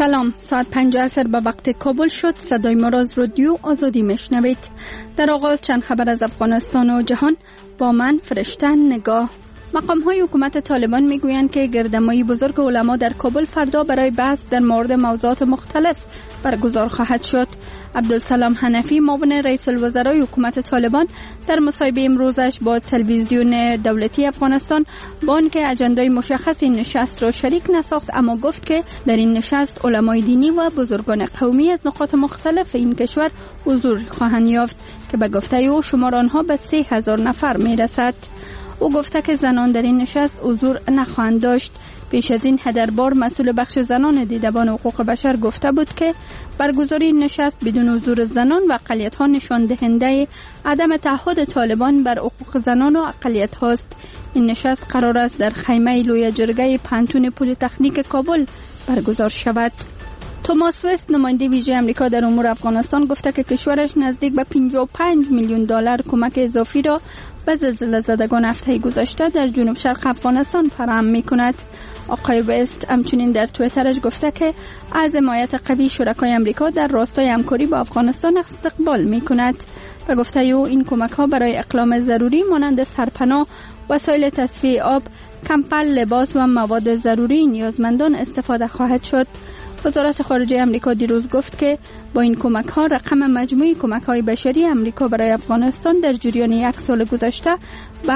سلام، ساعت 5 عصر به وقت کابل شد. صدای ما را از رادیو آزادی میشنوید. در آغاز چند خبر از افغانستان و جهان با من فرشته نگاه. مقام‌های حکومت طالبان میگویند که گردهمایی بزرگ علما در کابل فردا برای بحث در مورد موضوعات مختلف برگزار خواهد شد. عبدالسلام حنفی، معاون رئیس الوزرای حکومت طالبان، در مصاحبه امروزش با تلویزیون دولتی افغانستان با آنکه اجندای مشخص این نشست را شریک نساخت، اما گفت که در این نشست علمای دینی و بزرگان قومی از نقاط مختلف این کشور حضور خواهند یافت که به گفته او شمار آنها به 3000 نفر میرسد. او گفته که زنان در این نشست حضور نخواهند داشت. پیش از این هدربار، مسئول بخش زنان دیدبان حقوق بشر، گفته بود که برگزاری این نشست بدون حضور زنان و اقلیت‌ها نشان دهنده عدم تعهد طالبان بر حقوق زنان و اقلیت‌ها است. این نشست قرار است در خیمه لوی جرگه پانتون پلی‌تکنیک کابل برگزار شود. توماس وست، نماینده ویژه آمریکا در امور افغانستان، گفته که کشورش نزدیک به 55 میلیون دلار کمک اضافی را به زلزله زدگان هفته گذشته در جنوب شرق افغانستان فراهم می‌کند. آقای وست همچنین در توییترش گفته که از حمایت قوی شرکای آمریکا در راستای همکاری با افغانستان استقبال می‌کند. به گفته او این کمک‌ها برای اقلام ضروری مانند سرپناه، وسایل تصفیه آب، کمپل، لباس و مواد ضروری نیازمندان استفاده خواهد شد. وزارت خارجه آمریکا دیروز گفت که با این کمک‌ها رقم مجموعی کمک‌های بشری آمریکا برای افغانستان در جریان یک سال گذشته به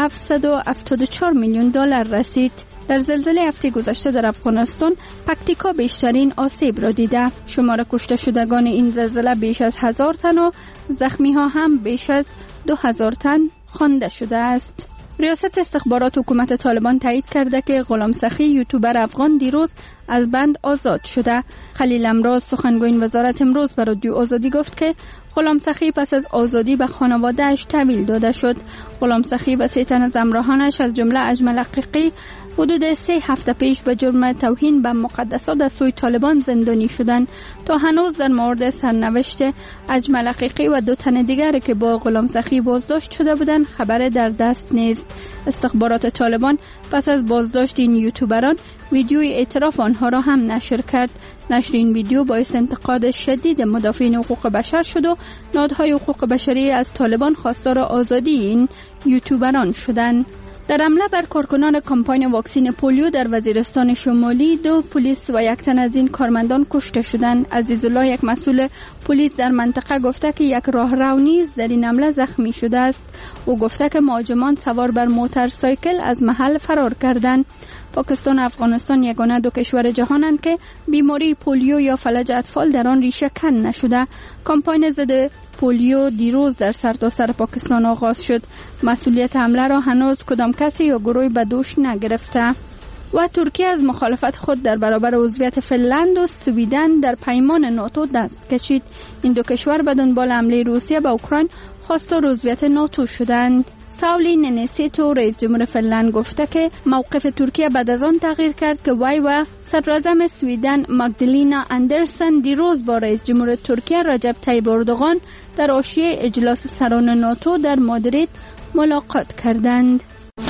774 میلیون دلار رسید. در زلزله هفته گذشته در افغانستان، پکتیکا بیشترین آسیب را دیده. شمار کشته شدگان این زلزله بیش از 1000 تن و زخمی‌ها هم بیش از 2000 تن خوانده شده است. ریاست استخبارات حکومت طالبان تایید کرده که غلام سخی، یوتیوبر افغان، دیروز از بند آزاد شده. خلیل امراض، سخنگوی این وزارت، امروز به رادیو آزادی گفت که غلام سخی پس از آزادی به خانواده‌اش تحویل داده شد. غلام سخی و 3 تن از همراهانش از جمله اجمل حقیقی حدود 3 هفته پیش به جرم توهین به مقدسات از سوی طالبان زندانی شدند. تا هنوز در مورد سرنوشت اجمل حقیقی و 2 تن دیگر که با غلام سخی بازداشت شده بودند خبر در دست نیست. استخبارات طالبان پس از بازداشت این یوتیوبران ویدیوی اعتراف آنها را هم نشر کرد. نشر این ویدیو باعث انتقاد شدید مدافعین حقوق بشر شد و نهادهای حقوق بشری از طالبان خواستار آزادی این یوتیوبران شدند. در حمله بر کارکنان کمپاین واکسین پولیو در وزیرستان شمالی 2 پلیس و 1 تن از این کارمندان کشته شدند. عزیزالله، یک مسئول پلیس در منطقه، گفته که یک راهرو نیز در این حمله زخمی شده است. او گفته که مهاجمان سوار بر موتورسایکل از محل فرار کردند. پاکستان و افغانستان یگانه 2 کشور جهانند که بیماری پولیو یا فلج اطفال در آن ریشه کن نشده. کمپاین ضد پولیو دیروز در سرتاسر پاکستان آغاز شد. مسئولیت حمله را هنوز کدام کسی یا گروهی به دوش نگرفته. و ترکیه از مخالفت خود در برابر عضویت فنلند و سویدن در پیمان ناتو دست کشید. این 2 کشور به دنبال حمله روسیه به اوکراین خواستار عضویت ناتو شدند. ساولی نینیستو، رئیس جمهور فنلند، گفته که موقف ترکیه بعد از آن تغییر کرد که وی و صدراعظم سویدن ماگدالینا اندرسن دیروز با رئیس جمهور ترکیه رجب طیب اردوغان در حاشیه اجلاس سران ناتو در مادرید ملاقات کردند.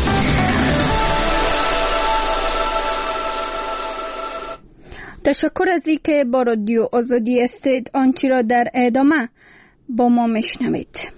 تشکر از اینکه با رادیو آزادی استید. آنچه را در ادامه با ما میشنوید.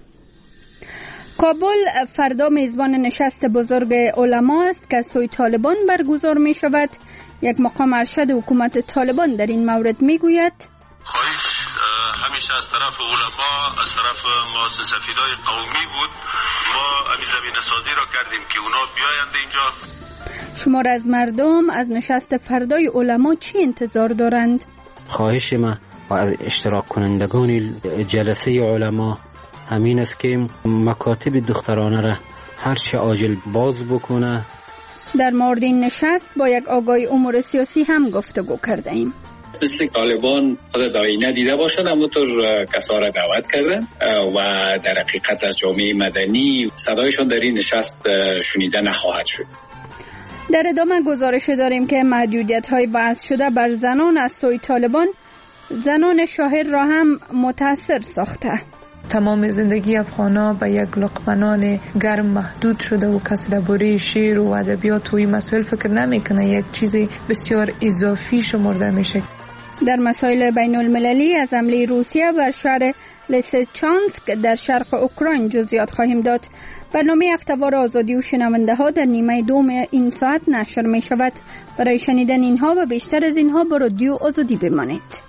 کابل فردا میزبان نشست بزرگ علما است که از سوی طالبان برگزار می شود. یک مقام ارشد حکومت طالبان در این مورد می گوید: خواهش همیشه از طرف علما، از طرف ما سفیدای قومی بود. ما امی زمین سازی را کردیم که اونا بیایند اینجا. شمار از مردم از نشست فردای علما چی انتظار دارند؟ خواهش ما و از اشتراک کنندگان جلسه علما همین است که مکاتب دخترانه را هرچه عاجل باز بکنه. در مورد این نشست با یک آگاهی امور سیاسی هم گفتگو کرده ایم. مثل طالبان خود داینه دیده باشد، همونطور کسا را دعوت کردن و در حقیقت از جامعه مدنی صدایشان در این نشست شنیده نخواهد شد. در ادامه گزارش داریم که محدودیت‌های وضع شده بر زنان از سوی طالبان زنان شاهر را هم متاثر ساخته. تمام زندگی افغانا به یک لقمه نان گرم محدود شده و کسی درباره شعر و ادبیات و این مسائل فکر نمیکنه. یک چیز بسیار اضافی شمرده میشه. در مسائل بین المللی از حمله روسیه بر شهر لیسچانسک در شرق اوکراین جزئیات خواهیم داد. برنامه هفته‌وار آزادی و شنونده ها در نیمه دوم این ساعت نشر می شود. برای شنیدن اینها و بیشتر از اینها با رادیو آزادی بمانید.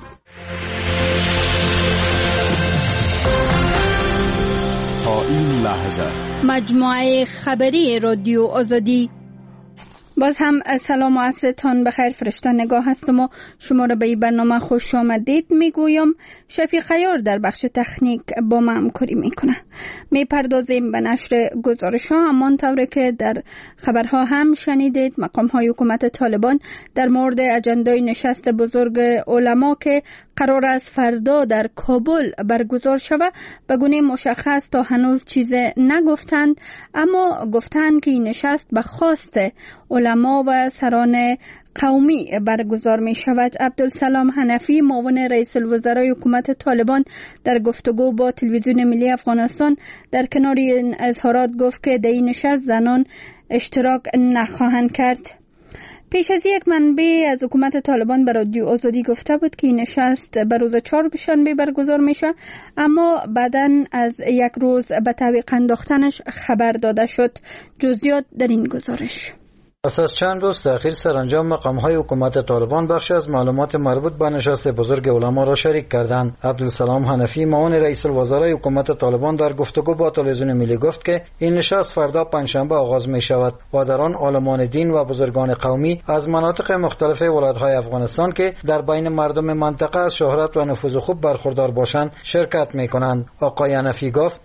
تا این لحظه مجموعه خبری رادیو آزادی. باز هم سلام و عصرتان بخیر. فرشته نگاه هستم و شما را به این برنامه خوش آمدید میگویم. شفیق خیار در بخش تکنیک با ما همکاری میکنه. میپردازیم به نشر گزارش ها. همان طوری که در خبرها هم شنیدید، مقام های حکومت طالبان در مورد اجندای نشست بزرگ علما که قرار است فردا در کابل برگزار شود به گونه مشخص تا هنوز چیز نگفتند، اما گفتند که این نشست به خواست علما و سران قومی برگزار می شود. عبدالسلام حنفی معاون رئیس الوزرای حکومت طالبان در گفتگو با تلویزیون ملی افغانستان در کنار این اظهارات گفت که در این نشست زنان اشتراک نخواهند کرد. پیش از یک منبع از حکومت طالبان به رادیو آزادی گفته بود که این نشست به روز 4 شنبه برگزار میشه، اما بعداً از یک روز به تعویق انداختنش خبر داده شد. جزئیات در این گزارش. پس از چند روز تأخیر سرانجام مقام‌های حکومت طالبان بخشی از معلومات مربوط به نشست بزرگ علما را شریک کردند. عبدالسلام حنفی معاون رئیس الوزرای حکومت طالبان در گفتگو با تلویزیون ملی گفت که این نشست فردا پنجشنبه آغاز می شود و در آن عالمان دین و بزرگان قومی از مناطق مختلف ولایت‌های افغانستان که در بین مردم منطقه از شهرت و نفوذ خوب برخوردار باشند شرکت می کنند. آقای حنفی گفت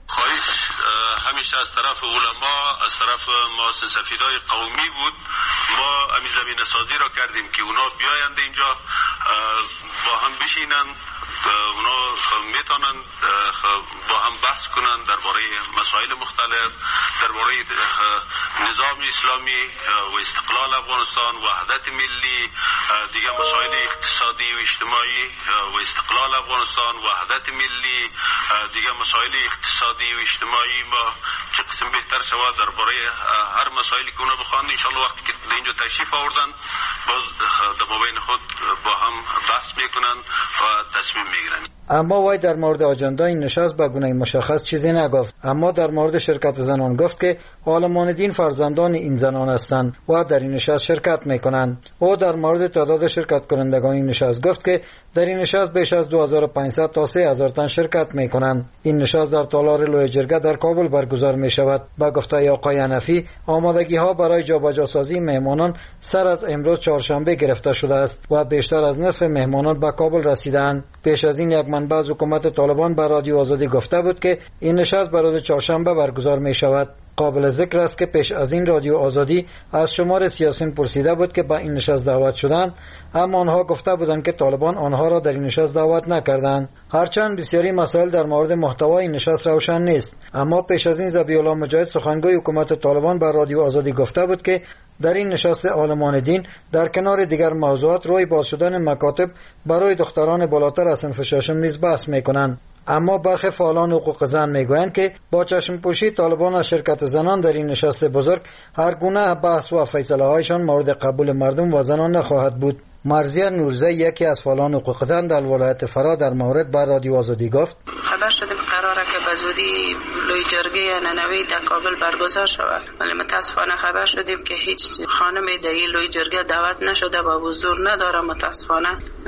همیشه از طرف علما، از طرف مؤسسه سفیدای قومی بود. ما امی زمین سازی را کردیم که اونا بیایند اینجا با هم بشینند، اونا میتونن با هم بحث کنند درباره مسائل مختلف، درباره نظام اسلامی و استقلال افغانستان، وحدت ملی، دیگه مسائل اقتصادی و اجتماعی و استقلال افغانستان، وحدت ملی، دیگه مسائل اقتصادی و اجتماعی. ما چه قسم بهتر شود درباره هر مسائلی که اونا بخواند ان شاءالله وقتی که اینجا تشریف آوردن باز در مابین خود با هم بحث میکنن و تصمیم میگیرن. اما وی در مورد آجنده این نشست به گونه مشخص چیزی نگفت، اما در مورد شرکت زنان گفت که عالمان دین فرزندان این زنان هستند و در این نشست شرکت میکنند. او در مورد تعداد شرکت کنندگان این نشست گفت که در این نشست بیش از 2500 تا 3000 تن شرکت میکنند. این نشست در تالار لوی جرگه در کابل برگزار می شود. با گفته آقای حنفی آمادگی ها برای جابجا سازی مهمانان سر از امروز چهارشنبه گرفته شده است و بیشتر از نصف مهمانان به کابل رسیدند. پیش از این یک منبع از حکومت طالبان به رادیو آزادی گفته بود که این نشست به روز چهارشنبه برگزار می شود. قابل ذکر است که پیش از این رادیو آزادی از شمار سیاسیون پرسیده بود که به این نشست دعوت شدند، اما آنها گفته بودند که طالبان آنها را در این نشست دعوت نکردند. هرچند بسیاری مسائل در مورد محتوای این نشست روشن نیست، اما پیش از این ذبیح الله مجاهد سخنگوی حکومت طالبان به رادیو آزادی گفته بود که در این نشست عالمان دین در کنار دیگر موضوعات روی باز شدن مکاتب برای دختران بالاتر از صنف ششم نیز بحث می‌کنند. اما برخی فعالان حقوق زن میگویند که با چشم پوشی طالبان از شرکت زنان در این نشست بزرگ هر گونه بحث و فیصله هایشان مورد قبول مردم و زنان نخواهد بود. مرزیه نورزی یکی از فعالان حقوق زن در ولایت فرا در مورد با رادیو آزادی گفت خبر شده قراره که به زودی لوی جرگه ننوی در کابل برگزار شود، ولی متاسفانه خبر شدیم که هیچ خانم در این لوی جرگه دعوت نشده و حضور نداره. متاسفانه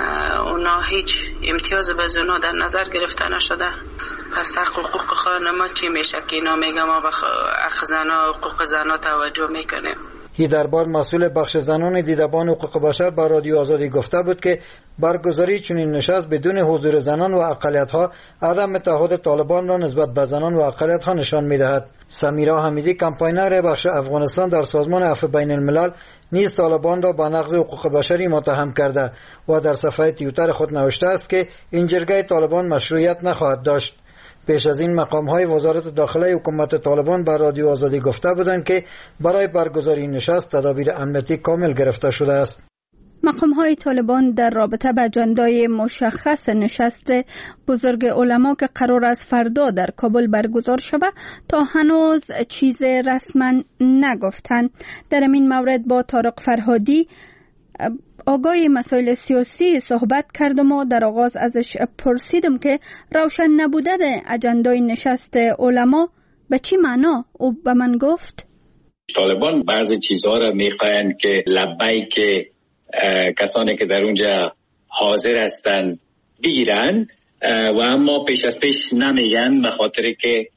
اونا هیچ امتیاز به زونا در نظر گرفته نشده. پس حقوق خانم چی میشه که اینا میگم ما به حق زنا حقوق زنا توجه میکنیم. هی دربار مسئول بخش زنان دیدبان حقوق بشر با رادیو آزادی گفته بود که برگزاری چنین نشست بدون حضور زنان و اقلیت‌ها عدم تعهد طالبان را نسبت به زنان و اقلیت‌ها نشان می‌دهد. سمیرا حمیدی کمپاینر بخش افغانستان در سازمان عفو بین الملل نیز طالبان را به نقض حقوق بشری متهم کرده و در صفحه توییتر خود نوشته است که این جرگه طالبان مشروعیت نخواهد داشت. پیش از این مقام‌های وزارت داخله حکومت طالبان به رادیو آزادی گفته بودند که برای برگزاری این نشست تدابیر امنیتی کامل گرفته شده است. مقام‌های طالبان در رابطه با اجندای مشخص نشست بزرگ علما که قرار است فردا در کابل برگزار شود تا هنوز چیز رسما نگفتند. در این مورد با طارق فرهادی آگاه مسائل سیاسی صحبت کردم و در آغاز ازش پرسیدم که روشن نبودن اجندای نشست علما به چی معنا؟ او به من گفت طالبان بعضی چیزها را میخواین که لبیک کسانی که در اونجا حاضر هستن بگیرن و اما پیش از پیش نمیگن به خاطر که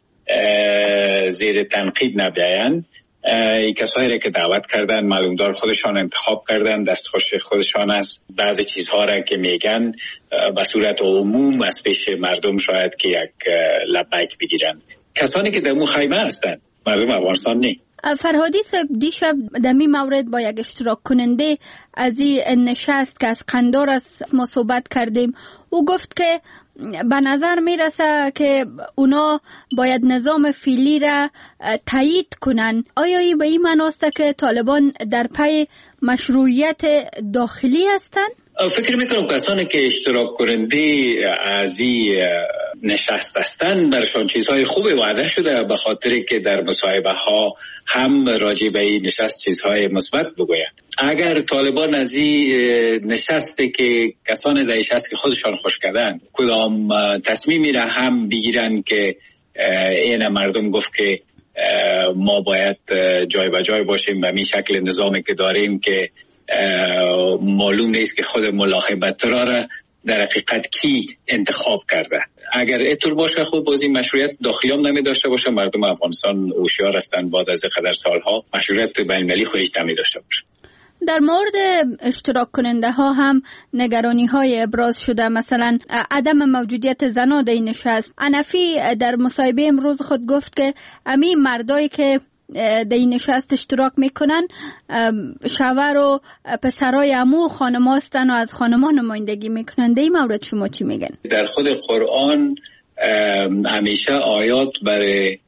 زیر تنقید نبیاین. کسایی را که دعوت کردن معلومدار خودشان انتخاب کردن، دستخوش خودشان است. بعضی چیزها را که میگن به صورت عموم از پیش مردم شاید که یک لبیک بگیرن. کسانی که در مو خیمه هستن مردم افغانستان نی. فرهادی صاحب دیشب در این مورد با یک اشتراک کننده از این نشست که از قندار است ما صحبت کردیم. او گفت که به نظر میرسه که اونا باید نظام فعلی را تایید کنن. آیا این به این معناست که طالبان در پی مشروعیت داخلی هستند؟ فکر میکنم کسانی که اشتراک کننده از این نشست هستند برشان چیزهای خوبی وعده شده، به خاطر که در مصاحبه ها هم راجع به این نشست چیزهای مثبت بگویند. اگر طالبان از این نشسته که کسانی در نشست که خودشان خوش کردن کدام تصمیمی را هم بگیرن که این مردم گفت که ما باید جای به جای باشیم به می شکل نظامی که داریم که معلوم نیست که خود ملاقات را در حقیقت کی انتخاب کرده. اگر اینطور باشه خب بازی مشروعیت داخلی هم نمی داشته باشه. مردم افغانستان هوشیار هستند بعد از قدر سالها مشروعیت بین المللی خودش نمی داشته باشه. در مورد اشتراک کننده ها هم نگرانی های ابراز شده، مثلا عدم موجودیت زنان در این نشست. حنفی در مصاحبه امروز خود گفت که امی مردایی که در این نشست اشتراک میکنن شوهر و پسرای عمو خانم هستن و از خانمان نمایندگی میکنن. در این مورد شما چی میگن؟ در خود قرآن همیشه آیات برای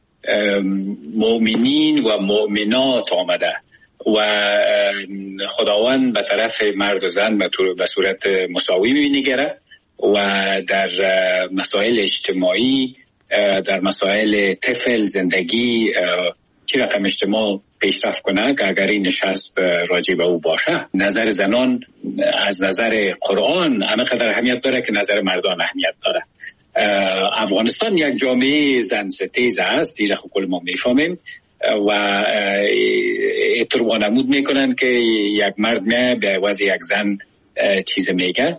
مؤمنین و مؤمنات آمده و خداوند به طرف مرد و زن به صورت مساوی می‌نگره و در مسائل اجتماعی، در مسائل طفل زندگی چی رقم اجتماع پیشرفت کنه که اگر این نشست راجع به او باشه. نظر زنان از نظر قرآن همینقدر اهمیت داره که نظر مردان اهمیت داره. افغانستان یک جامعه زن ستیز است، دیگه خب کل ما میفهمیم و اینطور وانمود میکنن که یک مرد به عوض یک زن چیز میگه.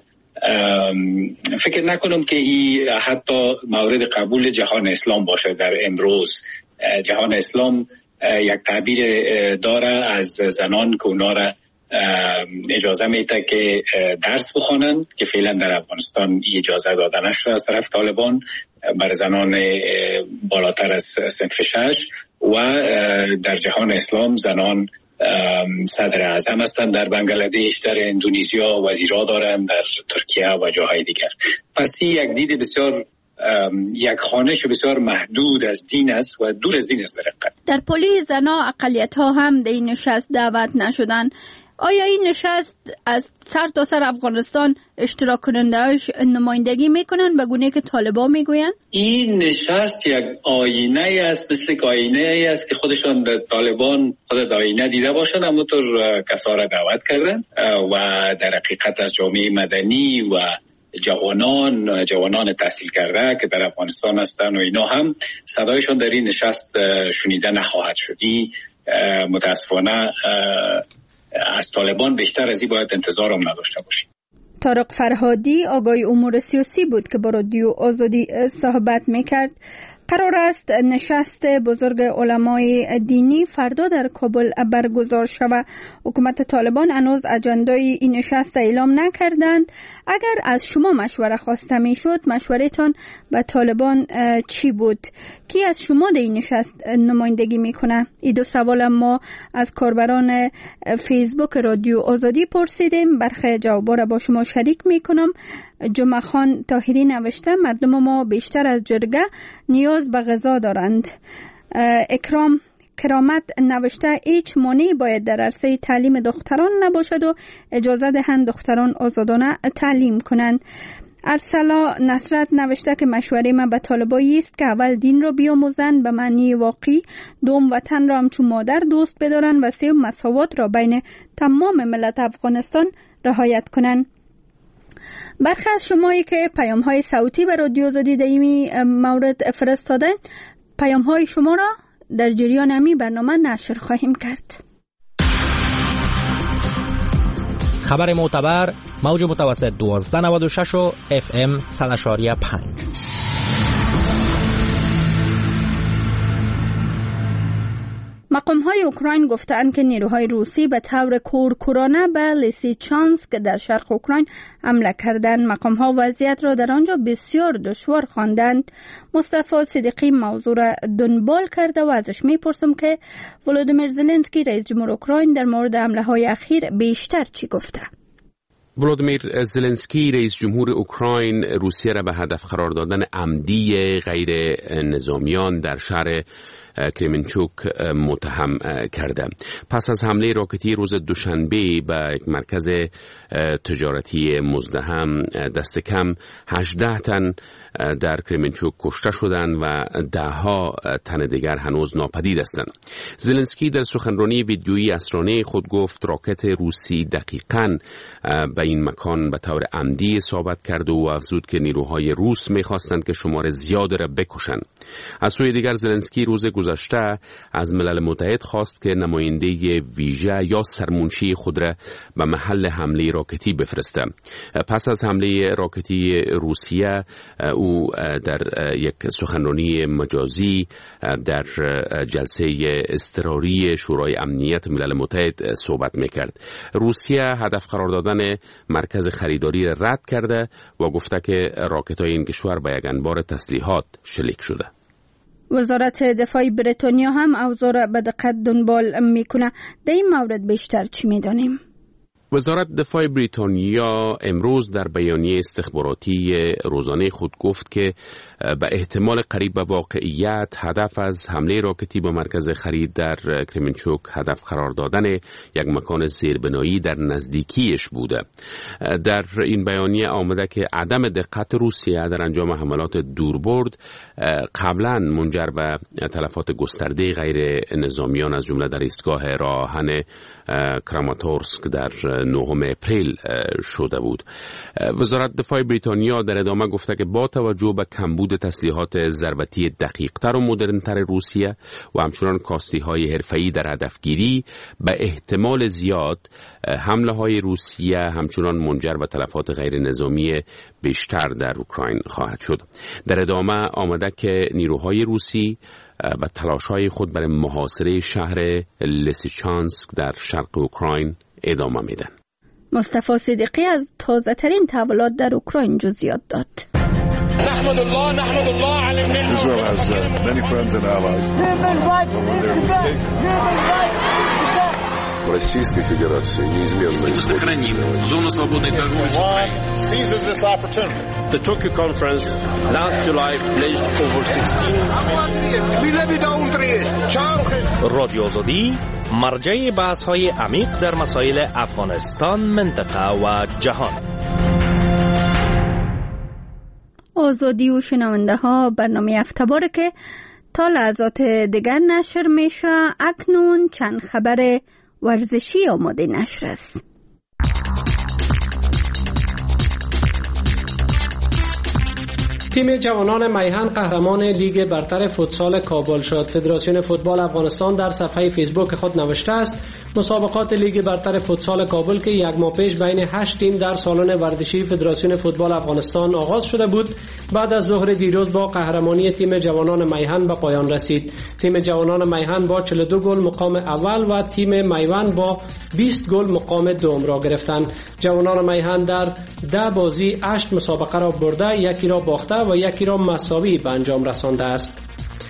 فکر نکنم که این حتی مورد قبول جهان اسلام باشه. در امروز جهان اسلام یک تعبیر داره از زنان که اونا را اجازه میده که درس بخونن که فعلا در افغانستان اجازه داده نشده از طرف طالبان برای زنان بالاتر از صنف 6 و در جهان اسلام زنان صدر اعظم هستند. در بنگلادش، در اندونزیا وزیرا دارند، در ترکیه و جاهای دیگر. پس یک دید بسیار یک خوانش بسیار محدود از دین است و دور از دین است. در پلی زنا اقلیت ها هم در این نشست دعوت نشدن. آیا این نشست از سر تا سر افغانستان اشتراک کننده‌اش نمایندگی میکنن به گونه که طالبان میگوین؟ این نشست یک آینه است، مثل آینه است که خودشان طالبان خود آینه دیده باشند، اما طور کسا را دعوت کردن و در حقیقت از جامعه مدنی و جوانان تحصیل کرده که در افغانستان هستند و اینا هم صدایشان در این نشست شنیده نخواهد شد. متاسفانه از طالبان بیشتر از این باید انتظار هم نداشته باشیم. طارق فرهادی آگاه امور سیاسی بود که با رادیو آزادی صحبت میکرد. قرار است نشست بزرگ علمای دینی فردا در کابل برگزار شود. حکومت طالبان هنوز اجندای این نشست اعلام نکردند. اگر از شما مشوره خواسته میشد، مشورهتان به طالبان چی بود؟ کی از شما در این نشست نمایندگی میکنه؟ این دو سوال ما از کاربران فیسبوک رادیو آزادی پرسیدیم. برخی جوابا را با شما شریک میکنم. جمعه خان طاهری نوشته مردم ما بیشتر از جرگه نیاز به غذا دارند. اکرام کرامت نوشته هیچ مانعی باید در عرصه تعلیم دختران نباشد و اجازه دهند دختران آزادانه تعلیم کنند. ارسلا نصرت نوشته که مشوره من به طالبایی است که اول دین را بیاموزند به معنی واقعی، دوم وطن را همچون مادر دوست بدارند و سوم مساوات را بین تمام ملت افغانستان رعایت کنند. برخی از شمایی که پیام های صوتی به رادیو آزادی در این مورد فرستادن، پیام های شما را در جریان همین برنامه نشر خواهیم کرد. خبر معتبر، موج متوسط 1296 و FM 100.5. مقام‌های اوکراین گفتند که نیروهای روسی به طور کورکورانه به لیسیچانسک در شرق اوکراین حمله کردند. مقام‌ها وضعیت را در آنجا بسیار دشوار خواندند. مصطفی صدیقی موضوع را دنبال کرده و ازش می‌پرسم که ولودیمیر زلنسکی رئیس جمهور اوکراین در مورد حمله‌های اخیر بیشتر چی گفته؟ ولودیمیر زلنسکی رئیس جمهور اوکراین روسیه را به هدف قرار دادن عمدی غیر نظامیان در شهر کریمنچوک متهم کرده. پس از حمله راکتی روز دوشنبه به یک مرکز تجارتی مزدحم، دست کم 18 تن در کریمنچوک کشته شدند و 10 تن دیگر هنوز ناپدید هستند. زلنسکی در سخنرانی ویدیویی عصرانه خود گفت راکت روسی دقیقاً به این مکان به طور عمدی اصابت کرد و افزود که نیروهای روس می‌خواستند که شمار زیادی را بکشند. از سوی دیگر زلنسکی روز گذشته از ملل متحد خواست که نماینده ویژه یا سرمنشی خود را به محل حمله راکتی بفرسته. پس از حمله راکتی روسیه او در یک سخنرانی مجازی در جلسه اضطراری شورای امنیت ملل متحد صحبت میکرد. روسیه هدف قرار دادن مرکز خریداری را رد کرده و گفته که راکت‌های این کشور به یک انبار تسلیحات شلیک شده. وزارت دفاع بریتانیا هم اوضاع را به دقت دنبال میکنه. در این مورد بیشتر چی میدانیم؟ وزارت دفاع بریتانیا امروز در بیانیه استخباراتی روزانه خود گفت که به احتمال قریب به واقعیت هدف از حمله راکتی به مرکز خرید در کریمنچوک هدف قرار دادن یک مکان زیربنایی در نزدیکیش بوده. در این بیانیه آمده که عدم دقت روسیه در انجام حملات دوربرد قبلا منجر به تلفات گسترده غیر نظامیان از جمله در ایستگاه راهن کراماتورسک در 9 اپریل شده بود. وزارت دفاع بریتانیا در ادامه گفته که با توجه به کمبود تسلیحات ضربتی دقیق‌تر و مدرن‌تر روسیه و همچنان کاستی‌های حرفه‌ای در هدفگیری، به احتمال زیاد حمله‌های روسیه همچنان منجر به تلفات غیر نظامی بیشتر در اوکراین خواهد شد. در ادامه آمده که نیروهای روسی به تلاش‌های خود برای محاصره شهر لیسیچانسک در شرق اوکراین ادامه میدن. مصطفی صدیقی از تازه ترین تحولات در اوکراین جزئیات داد. نحمد الله على Israel has many friends and allies. Российской Федерации неизменно сохраним зону свободной торговли с Украиной. Seizes this opportunity. The Tokyo conference last July pledged over 16 رادیو آزادی مرجع بحث‌های عمیق در مسائل افغانستان، منطقه و جهان. آزادی و شنونده ها، برنامه افتباره که تا لحظات دیگر نشر میشه. اکنون چند خبر ورزشی آماده نشر است. تیم جوانان میهن قهرمان لیگ برتر فوتسال کابل شد. فدراسیون فوتبال افغانستان در صفحه فیسبوک خود نوشته است مسابقات لیگ برتر فوتسال کابل که یک ماه پیش بین 8 تیم در سالن ورزشی فدراسیون فوتبال افغانستان آغاز شده بود، بعد از ظهر دیروز با قهرمانی تیم جوانان میهن به پایان رسید. تیم جوانان میهن با 42 گل مقام اول و تیم میوند با 20 گل مقام دوم را گرفتند. جوانان میهن در 10 بازی 8 مسابقه را برده، یکی را باخته و یکی را مساوی به انجام رسانده است.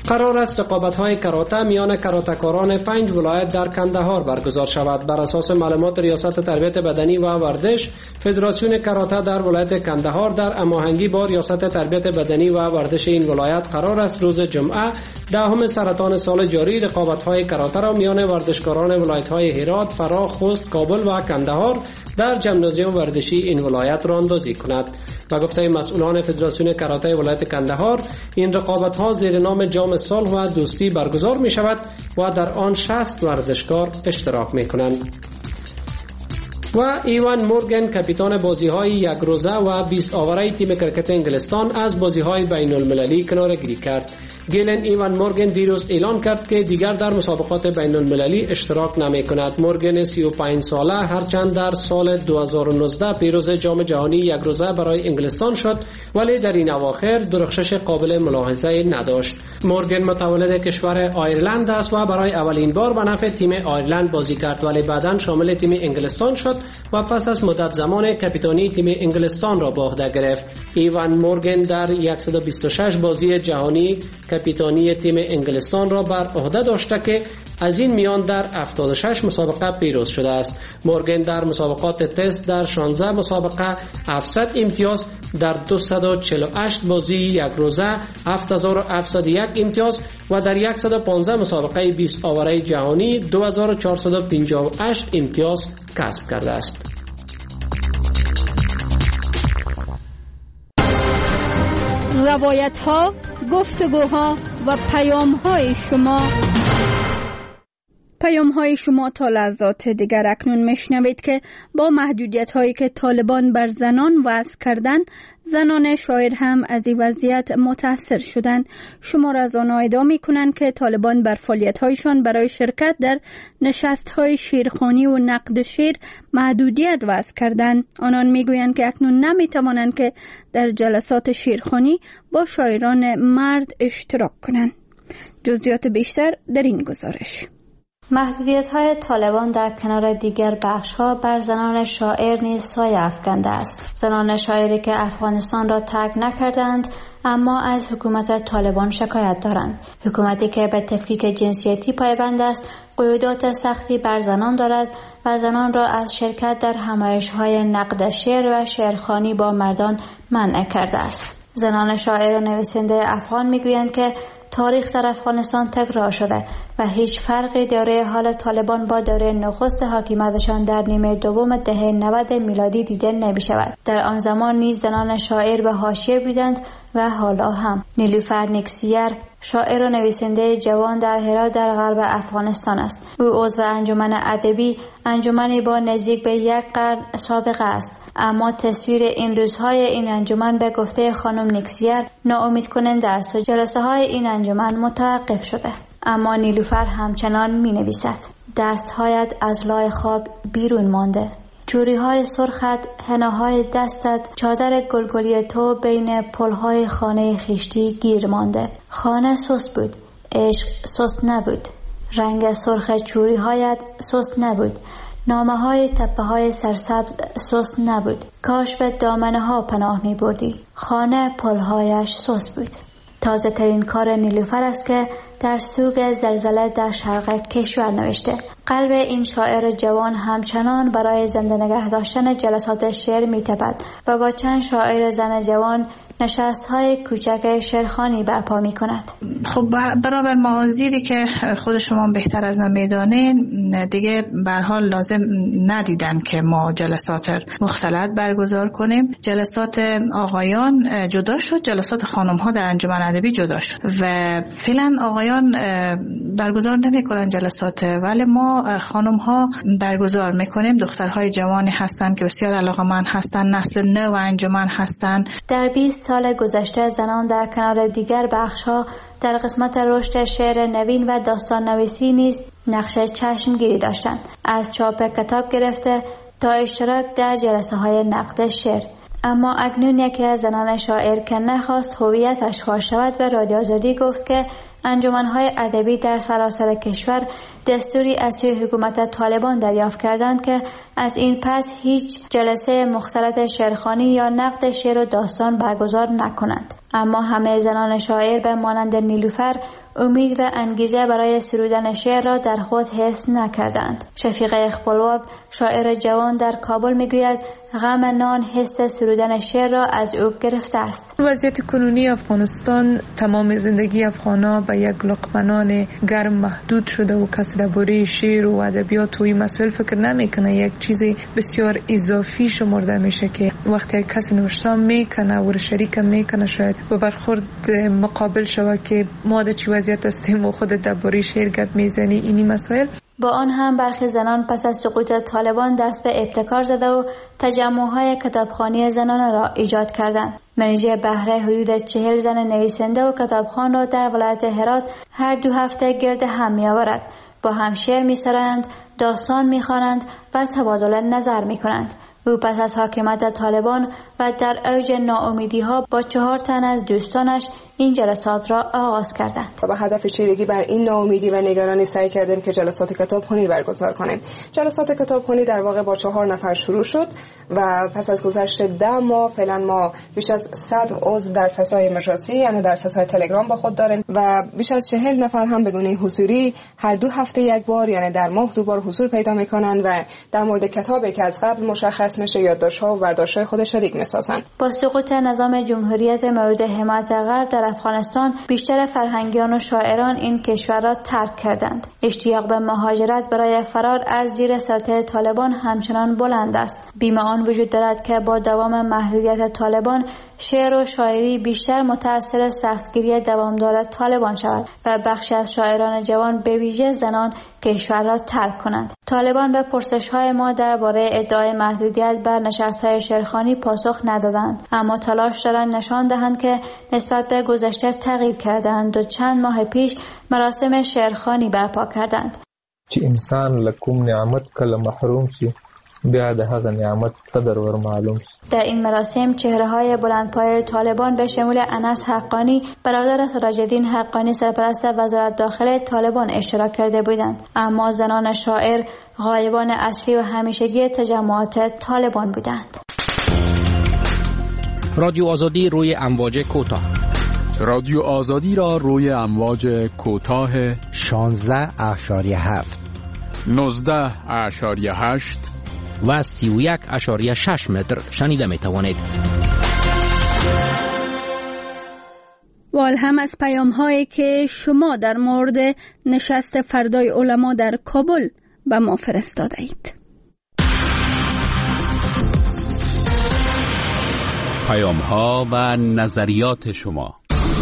قرار است رقابت‌های کراته میان کراته‌کاران 5 ولایت در کندهار برگزار شود. بر اساس معلومات ریاست تربیت بدنی و ورزش، فدراسیون کراته در ولایت کندهار در هماهنگی با ریاست تربیت بدنی و ورزش این ولایت قرار است روز جمعه 10 سرطان سال جاری رقابت‌های کراته را میان ورزشکاران ولایت‌های هرات، فراه، خوست، کابل و کندهار در جمنازیوم ورزشی این ولایت راندازی کند. و گفته مسئولان فدراسیون کراته ولایت کندهار، این رقابت‌ها زیر نام جام صلح و دوستی برگزار می شود و در آن 60 ورزشکار اشتراک می کنند. و ایوان مورگن کاپیتان بازی‌های یک روزه و 20 آوره تیم کرکت انگلستان از بازی‌های بین‌المللی کناره‌گیری کرد. گیلن ایوان مورگن دیروز اعلان کرد که دیگر در مسابقات بین‌المللی اشتراک نمی‌کند. مورگن 35 ساله هرچند در سال 2019 پیروز جام جهانی یک روزه برای انگلستان شد، ولی در این اواخر درخشش قابل ملاحظه نداشت. مورگن متولد کشور آیرلند است و برای اولین بار به نفع تیم آیرلند بازی کرد، ولی بعداً شامل تیم انگلستان شد و پس از مدت زمان کاپیتانی تیم انگلستان را به عهده گرفت. ایوان مورگن در 126 بازی جهانی کاپیتانی تیم انگلستان را بر عهده داشته که از این میان در 76 مسابقه پیروز شده است. مورگن در مسابقات تست در 16 مسابقه 700 امتیاز، در 248 بازی یک روزه 7701 امتیاز و در 115 مسابقه 20 آوره جهانی 2458 امتیاز کسب کرده است. روایت ها، گفتگوها و پیام های شما تا لحظات دیگر اکنون میشنوید که با محدودیت هایی که طالبان بر زنان وضع کردن، زنان شاعر هم از این وضعیت متاثر شدند. شما را از آنها ادعا می‌کنند که طالبان بر فعالیت‌هایشان برای شرکت در نشست‌های شعرخوانی و نقد شعر محدودیت وضع کردند. آنان می‌گویند که اکنون نمی‌توانند که در جلسات شعرخوانی با شاعران مرد اشتراک کنند. جزئیات بیشتر در این گزارش. محدودیت‌های طالبان در کنار دیگر بخش‌ها بر زنان شاعر نیز سایه افکنده است. زنان شاعری که افغانستان را ترک نکردند اما از حکومت طالبان شکایت دارند. حکومتی که به تفکیک جنسیتی پایبند است، قیودات سختی بر زنان دارد و زنان را از شرکت در همایش‌های نقد شعر و شعرخوانی با مردان منع کرده است. زنان شاعر و نویسنده افغان می‌گویند که تاریخ در افغانستان تکرار شده و هیچ فرقی دوره حال طالبان با دوره نخست حاکمیتشان در نیمه دوم دهه 90 میلادی دیده نمی شود. در آن زمان نیز زنان شاعر به حاشیه بودند و حالا هم. نیلوفر نیکسیر شاعر و نویسنده جوان در هرات در غرب افغانستان است. او عضو انجمن ادبی، انجمنی با نزدیک به 1 قرن سابقه است، اما تصویر این روزهای این انجمن به گفته خانم نیکسیر ناامید کننده است و جلسه های این انجمن متوقف شده. اما نیلوفر همچنان می نویسد: دستهایت از لای خاک بیرون مانده، جوریهای سرخت، حناهای دستت، چادر گلگلی تو بین پلهای خانه خیشتی گیر مانده. خانه سست بود، عشق سست نبود. رنگ سرخ چوریهایت سست نبود. نامه های تپه های سرسبز سست نبود. کاش به دامنه ها پناه می بردی. خانه پلهایش سست بود. تازه ترین کار نیلوفر است که در سوگ زلزله در شرق کشور نوشته. قلب این شاعر جوان همچنان برای زنده نگه داشتن جلسات شعر می‌تپد و با چند شاعر زن جوان نشست‌های کوچک شعرخوانی برپا می‌کند. خب برابر موازیری که خود شما بهتر از من می‌دانید، دیگه به هر حال لازم ندیدن که ما جلسات مختلط برگزار کنیم. جلسات آقایان جدا شد، جلسات خانم‌ها در انجمن ادبی جدا شد و فعلا آقایان برگزار نمی‌کنن جلسات، ولی ما خانم‌ها برگزار می‌کنیم. دخترهای جوانی هستند که بسیار علاقه‌مند هستند، نسل نو انجمن هستند. در 20 سال گذشته زنان در کنار دیگر بخش‌ها در قسمت رشد شعر نوین و داستان نویسی نیز نقش چشمگیری داشتند، از چاپ کتاب گرفته تا اشتراک در جلسه‌های نقد شعر. اما اکنون یکی از زنان شاعر که نخواست هویتش فاش شود به رادیو آزادی گفت که انجمن‌های ادبی در سراسر کشور دستوری از سوی حکومت طالبان دریافت کردند که از این پس هیچ جلسه مختلط شعرخوانی یا نقد شعر و داستان برگزار نکنند. اما همه زنان شاعر به مانند نیلوفر امید و انگیزه برای سرودن شعر را در خود حس نکردند. شفیق اقبالواب شاعر جوان در کابل میگوید غم نان حس سرودن شعر را از او گرفته است. وضعیت کنونی افغانستان تمام زندگی افغانا به یک لقمه نان گرم محدود شده و کسی درباره شعر و ادبیات و این مسائل فکر نمیکنه. یک چیز بسیار اضافی شمرده میشه که وقتی کسی نوشته میکنه و شریک میکنه شاید به برخورد مقابل شوه که ما در چه وضعیت هستیم و خودت درباره شعر گپ میزنی. اینی مسائل با آن هم برخی زنان پس از سقوط طالبان دست به ابتکار زده و تجمع‌های کتابخوانی زنانه را ایجاد کردند. منیژه بهره حدود 40 زن نویسنده و کتابخوان را در ولایت هرات هر 2 هفته گرد هم می‌آورد. با هم شعر می‌سرایند، داستان می‌خوانند و تبادل نظر می‌کنند. او پس از حاکمیت طالبان و در اوج ناامیدی‌ها با 4 تن از دوستانش این جلسات را آغاز کردند. با هدف چیرگی بر این ناامیدی و نگرانی سعی کردیم که جلسات کتابخوانی برگزار کنیم. جلسات کتابخوانی در واقع با 4 نفر شروع شد و پس از گذشت 10 ماه فعلا ما بیش از 100 عضو در فضای مجازی یعنی در فضای تلگرام با خود داریم و بیش از 40 نفر هم بدون حضوری هر 2 هفته یک بار یعنی در ماه 2 بار حضور پیدا می‌کنند و در مورد کتابی که از قبل مشخص میشه یادداشت‌ها و برداشت‌های خود شریک می‌سازند. با سقوط نظام جمهوریت مورد حمایت غرب در افغانستان بیشتر فرهنگیان و شاعران این کشور را ترک کردند. اشتیاق به مهاجرت برای فرار از زیر سلطه طالبان همچنان بلند است. بیم آن وجود دارد که با دوام محدودیت طالبان شعر و شاعری بیشتر متأثر سختگیری دوامدار طالبان شود و بخشی از شاعران جوان به ویژه زنان کشور را ترک کنند. طالبان به پرسش‌های ما درباره ادعای محدودیت بر نشست‌های شعرخوانی پاسخ ندادند، اما تلاش دارند نشان دهند که نسبت به گذشته تغییر کردند و چند ماه پیش مراسم شعرخوانی برپا کردند. چې انسان لکوم نعمت کله محروم شي بیا د هغه نعمت قدر ور معلوم شي. در این مراسم چهره‌های بلندپایه طالبان به شمول انس حقانی برادر سراج‌الدین حقانی سرپرست وزارت داخله طالبان اشتراک کرده بودند، اما زنان شاعر غایبان اصلی و همیشگی تجمعات طالبان بودند. رادیو آزادی روی امواج کوتاه. رادیو آزادی را روی امواج کوتاه 16.7 19.8 و 31.6 متر شنیده می توانید. وال هم از پیام هایی که شما در مورد نشست فردای علما در کابل به ما فرستاده اید. پیام ها و نظریات شما.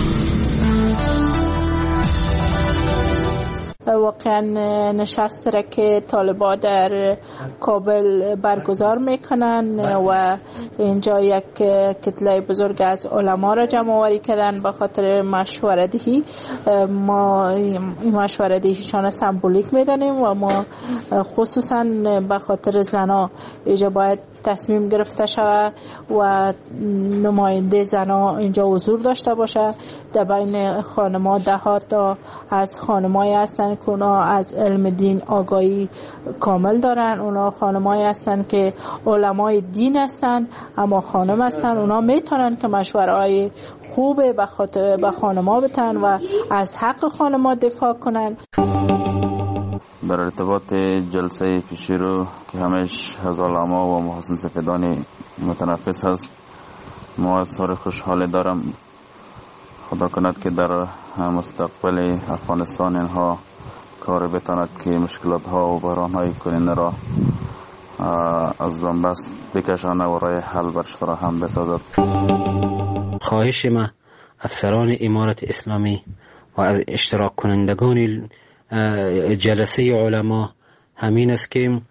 واقعا نشست را که طالبان در کابل برگزار میکنن و اینجا یک کتله بزرگ از علما را جمع آوری کردن به خاطر مشوره‌دهی. ما این مشوره‌دهیشان سمبولیک میدانیم و ما خصوصا به خاطر زنا اینجا باید تصمیم گرفته شود و نماینده زنا اینجا حضور داشته باشه. در بین خانم‌ها دهات از خانمایی هستند که اونا از علم دین آگاهی کامل دارن. اونا خانمایی هستند که علمای دین هستند اما خانم هستند. اونا میتونن که مشوره‌های خوبه به خاطر به خانم‌ها بتن و از حق خانم‌ها دفاع کنن. در ارتباط جلسه پیشی رو که همش از علما و محسن سفیدانی متنفس هست ما اظهار خوشحالی دارم. خدا کند که در مستقبل افغانستان اینها کار بتاند که مشکلات ها و بحران های کننده را از بنبست بکشانه و راه حل برش فراهم بسازد. خواهش ما از سران امارت اسلامی و از اشتراک کنندگان جلسه علما همین است که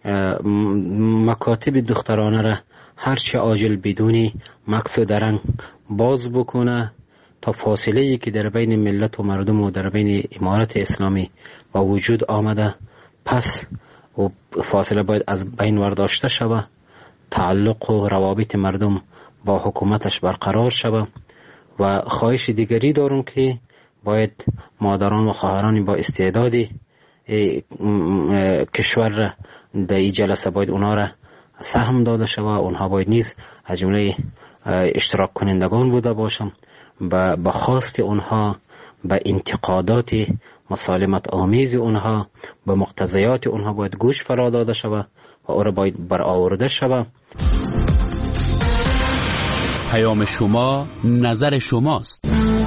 مکاتب دخترانه را هرچه عاجل بدون مقصد درنگ باز بکنه تا فاصله‌ای که در بین ملت و مردم و در بین امارت اسلامی با وجود آمده پس و فاصله باید از بین ورداشته شود. تعلق و روابط مردم با حکومتش برقرار شود. و خواهش دیگری دارم که باید مادران و خواهران با استعداد کشور را در این جلسه باید اونا را سهم داده شود. اونها باید نیز از جمله اشتراک کنندگان بوده باشند. با خواست اونها به انتقادات مسالمت آمیز اونها، به مقتضیات اونها باید گوش فرا داده شود و او را باید برآورده شود. پیام شما نظر شماست.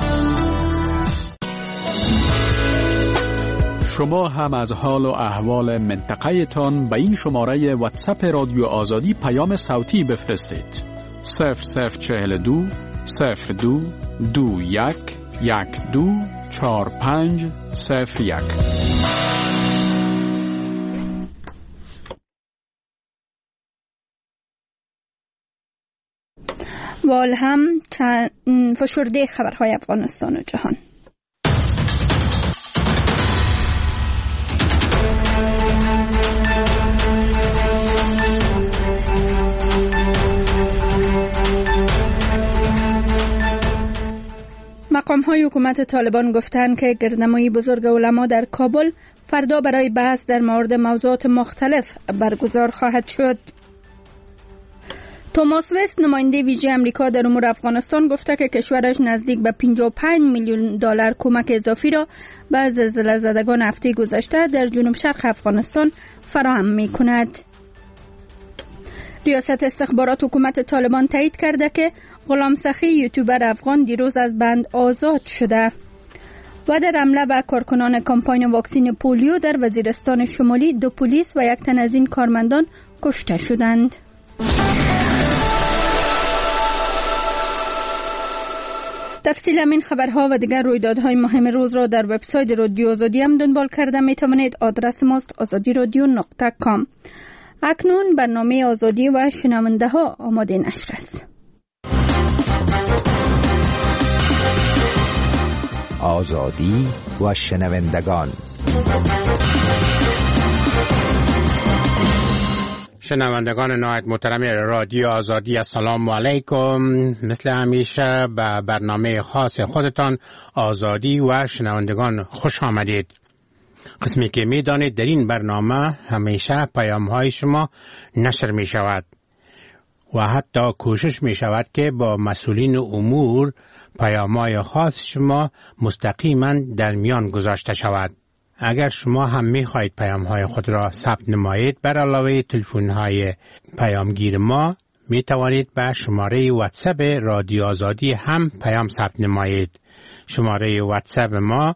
شما هم از حال و احوال منطقه تان به این شماره واتساپ رادیو آزادی پیام صوتی بفرستید. 0042 02 21 12 45 01. وال هم فشرده خبرهای افغانستان و جهان. مقام‌های حکومت طالبان گفتند که گردنمایی بزرگ علما در کابل فردا برای بحث در مورد موضوعات مختلف برگزار خواهد شد. توماس وست، نماینده ویژه امریکا در امور افغانستان، گفته که کشورش نزدیک به 55 میلیون دلار کمک اضافی را به زلزله زدگان هفته گذشته در جنوب شرق افغانستان فراهم می‌کند. ریاست استخبارات حکومت طالبان تایید کرده که غلام سخی، یوتیوبر افغان، دیروز از بند آزاد شده و در حمله به کارکنان کمپاین واکسین پولیو در وزیرستان شمالی 2 پلیس و 1 تن از این کارمندان کشته شدند. تفصیل همین خبرها و دیگر رویدادهای مهم روز را در وبسایت رادیو آزادی هم دنبال کرده می توانید. آدرس ماست azadiradio.com. اکنون برنامه آزادی و شنونده ها آماده نشر است. آزادی و شنوندگان. شنوندگان نهایت محترم رادیو آزادی، السلام علیکم. مثل همیشه به برنامه خاص خودتان آزادی و شنوندگان خوش آمدید. قسمی که می دانید در این برنامه همیشه پیام های شما نشر می شود و حتی کوشش می شود که با مسئولین امور پیام های خاص شما مستقیما در میان گذاشته شود. اگر شما هم می خواهید پیام های خود را ثبت نمایید، بر علاوه تلفن های پیامگیر ما می توانید به شماره واتساپ رادیو آزادی هم پیام ثبت نمایید. شماره واتساپ ما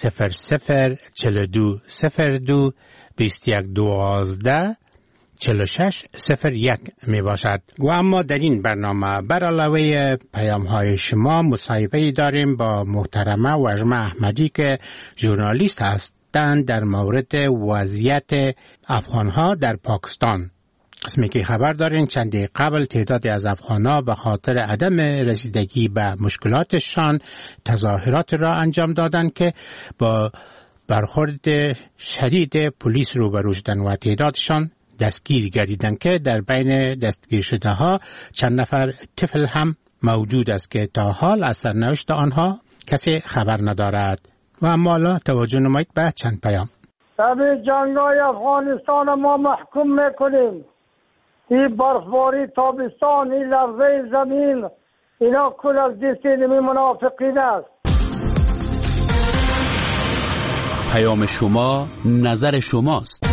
0042 02 21 12 46 01 می باشد. و اما در این برنامه بر علاوه پیام های شما مصاحبه داریم با محترمه وژمه احمدی که ژورنالیست هستند در مورد وضعیت افغانها در پاکستان. قسمی که خبر دارین چند قبل تعدادی از افغان‌ها به خاطر عدم رسیدگی به مشکلاتشان تظاهرات را انجام دادند که با برخورد شدید پلیس روبرو شدند و تعدادشان دستگیر گردیدند که در بین دستگیر شده ها چند نفر طفل هم موجود است که تا حال از سرنوشت آنها کسی خبر ندارد. و اما حالا توجه نمایید به چند پیام. طبعی جنگای افغانستان ما محکوم میکنیم. این برفباری تابستان، این لرزه زمین، اینا کل از دست اینمی منافقین است. پیام شما نظر شماست.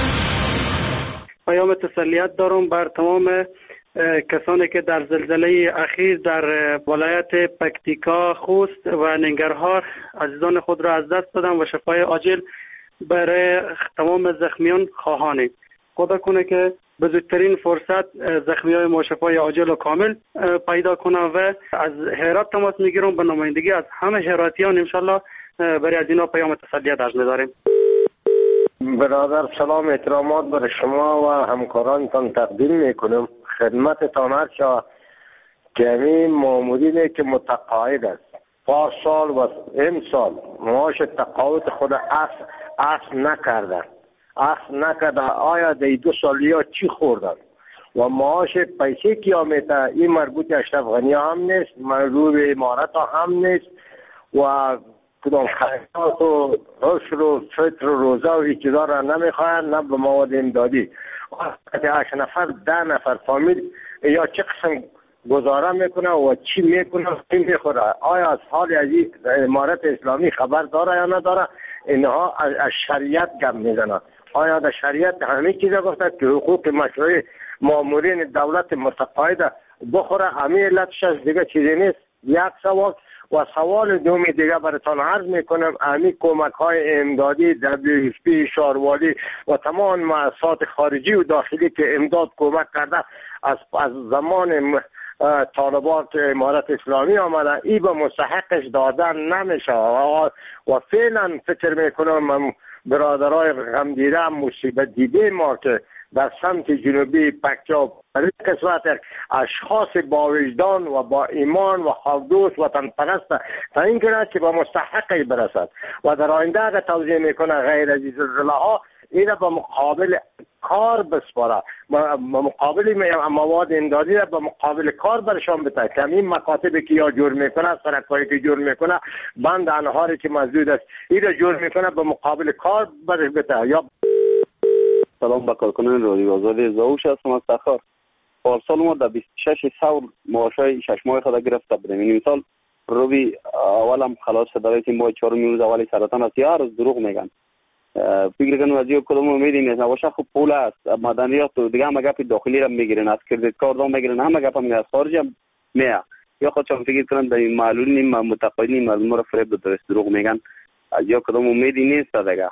پیام تسلیت دارم بر تمام کسانی که در زلزله اخیر در ولایت پکتیکا، خوست و ننگرهار عزیزان خود را از دست دادن و شفای عاجل برای تمام زخمیان خواهانیم. خدا کنه که به زودترین فرصت زخمیای ما شفای عاجل و کامل پیدا کنه و از هرات تماس میگیرم به نمایندگی از همه هراتیان انشالله برای از اینا پیام تسلیت عرض می‌داریم. برادر سلام احترامات بر شما و همکارانتان تقدیم میکنم خدمتتان هرچه که همین مامورینه که متقاعد است پارسال و امسال معاش تقاعد خود اصل نکرده آیا در 2 سالیا چی خوردن و معاش پیسه که آمیده این مربوط اشرف غنی هم نیست، مربوط امارت هم نیست و کدام خیرات و عشر و فطر و روزه و هیچ چیزا را نمیخواهند، نه به مواد امدادی. 8 نفر 10 نفر فامیل یا چه قسم گزاره میکنه و چی میکنه و چی میخوره. آیا از حال از امارت اسلامی خبر داره یا نداره؟ اینها از شریعت گپ میزنه. آیا در شریعت همه چیز گفته که حقوق مشروع مامورین دولت متقاعد بخوره؟ همین علتش از دیگه چیزی نیست. یک سوال. و سوال دومی دیگه براتون عرض میکنم، همین کمک های امدادی WFP، شاروالی و تمام مؤسسات خارجی و داخلی که امداد کمک کرده از زمان طالبان که امارت اسلامی آمده، ای به مستحقش دادن نمیشه و فعلا فکر میکنم برادرای غمدیده مصیبت دیده ما که در سمت جنوبی پکتیا برای کسوت اشخاص با وجدان و با ایمان و خوددوست وطن پرست تا این کنه که با مستحقی برسد و در آینده اگر توضیح میکنه غیر از این زلزله ها این با مقابل کار بسپاره، مقابل مواد امدادی را به مقابل کار برشان بده که این مکاتبی که یا جور میکنه، سرکایی که جور میکنه، بند انهاری که مسدود است این را جور میکنه به مقابل کار برش بده. یا سلام به کارکنان رادیو آزادی، زاوش هستم از تخار. پارسال ما در 26 ثور معاشای 6 ماه خود گرفته بودیم. این مثال روبی اولم خلاص شده که ما 4 روز اولی سرطان است، یا روز دروغ میگن. فکر کنم از یک کدوم امیدی نیست. واشه خوب پول است، مدنیات و دیگه همه گپ داخلی را میگیرن، از کردیت کارت هم میگیرن، همه گپ هم از خارج هم میاد. یا خودشون فکر کنن در این معلولین متقاعدین مردم را فریب درست دروغ میگن. از یک کدوم امیدی نیست دیگه.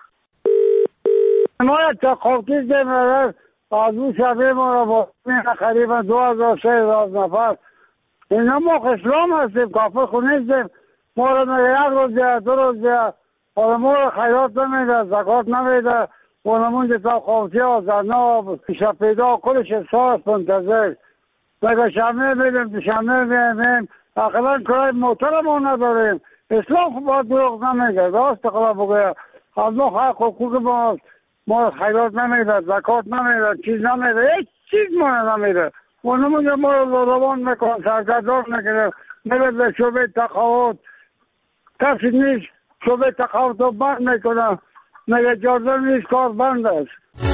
ما تقاطی داریم از اون شبه ما را با قریبا 2000-3000 نفر اینا ما اسلام هستیم، کافر خود نیستیم. ما را یک روز یا 2 روز یا ما را خیرات نمیده، زکات نمیده و نمونده تا خوفتی ها زرنا شب پیدا کلش احساس منتظر مگه شمه میدیم دوشمه میدیم اقلا کرای محترم ما نداریم. اسلام خود با دروغ نمیده، راست اقلا بگوید از ما حقوق ما خیرات نمیده، زکات نمیده، چیز نمیده، هیچ چیز ما نمیده و نمونده ما رو روان میکن، سرگردار میکنه، میره به شعبه تقاعد کسی نیست، شعبه تقاعد رو بند میکنه، میگه اجازه نیست، کار بند است.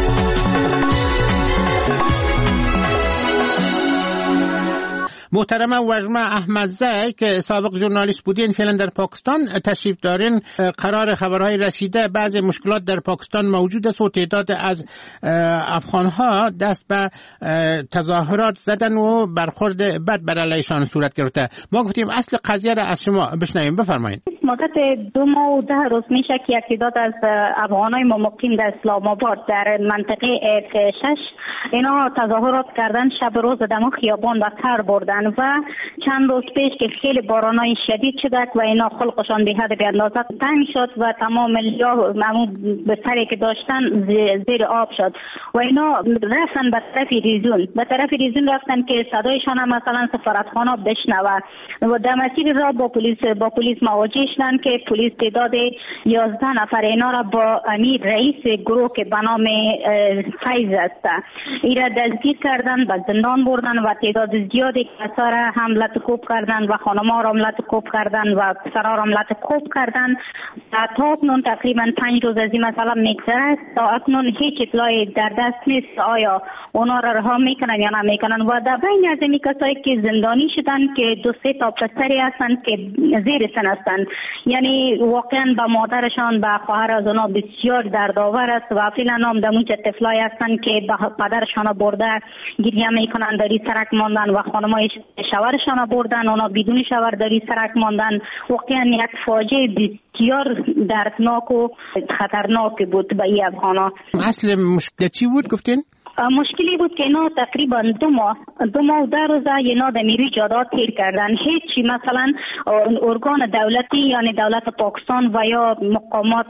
محترم وجمه احمدزی که سابق ژورنالیست بودین فعلا در پاکستان تشریف دارین، قرار خبرهای رسیده بعضی مشکلات در پاکستان موجود است و تعداد از افغانها دست به تظاهرات زدن و برخورد بد بر علیهشان صورت گرفته. ما گفتیم اصل قضیه را از شما بشنویم، بفرمایید. مدت 2 ماه و 10 روز میشه که یک تعداد از افغانای مقیم در اسلام آباد در منطقه F6 اینا تظاهرات کردن، شب روز دم خیابان و تر بردن و چند روز پیش که خیلی بارانای شدید شد و اینا خلقشان به حد بی‌اندازه تنگ شد و تمام بستری که داشتن زیر آب شد و اینا رفتن به طرف ریزون رفتن که صدایشان هم مثلا سفارتخانه بشنوه و در مسیر را با پلیس مواجه شدن که پلیس تعداد 11 نفر اینا را با امیر رئیس گروه که به نام فیض است ایرا دستگیر کردن، به زندان بردن و تعداد زیادی کسا را حمله کوب کردن و خانم‌ها را حمله کوب کردن و پسرها را حمله کوب کردن. تا اکنون تقریبا 5 روز از این مسئله میگذره، تا اکنون هیچ اطلاعی در دست نیست آیا اونا را رها میکنن یا نمیکنن و در بین از این کسایی که زندانی شدن که 2-3 تا پسری هستند که زیر سن هستند، یعنی واقعا به مادرشان به خواهر از اونا بسیار دردآور است و فعلا هم در اونجا طفلای هستند که به پدرشان برده گریه میکنن، داری سرک ماندن و خانمای شوهرشان بردن، اونا بدون شوهر داری سرک ماندن. واقعا یک فاجعه بسیار دردناک و خطرناک بود به این افغانا. اصل مشکل چی بود گفتین؟ مشکلی بود که اینا تقریبا 2 ماه و 10 روزه اینا در نیروی جادات تیر کردن. هیچی مثلا ارگان دولتی یعنی دولت پاکستان و یا مقامات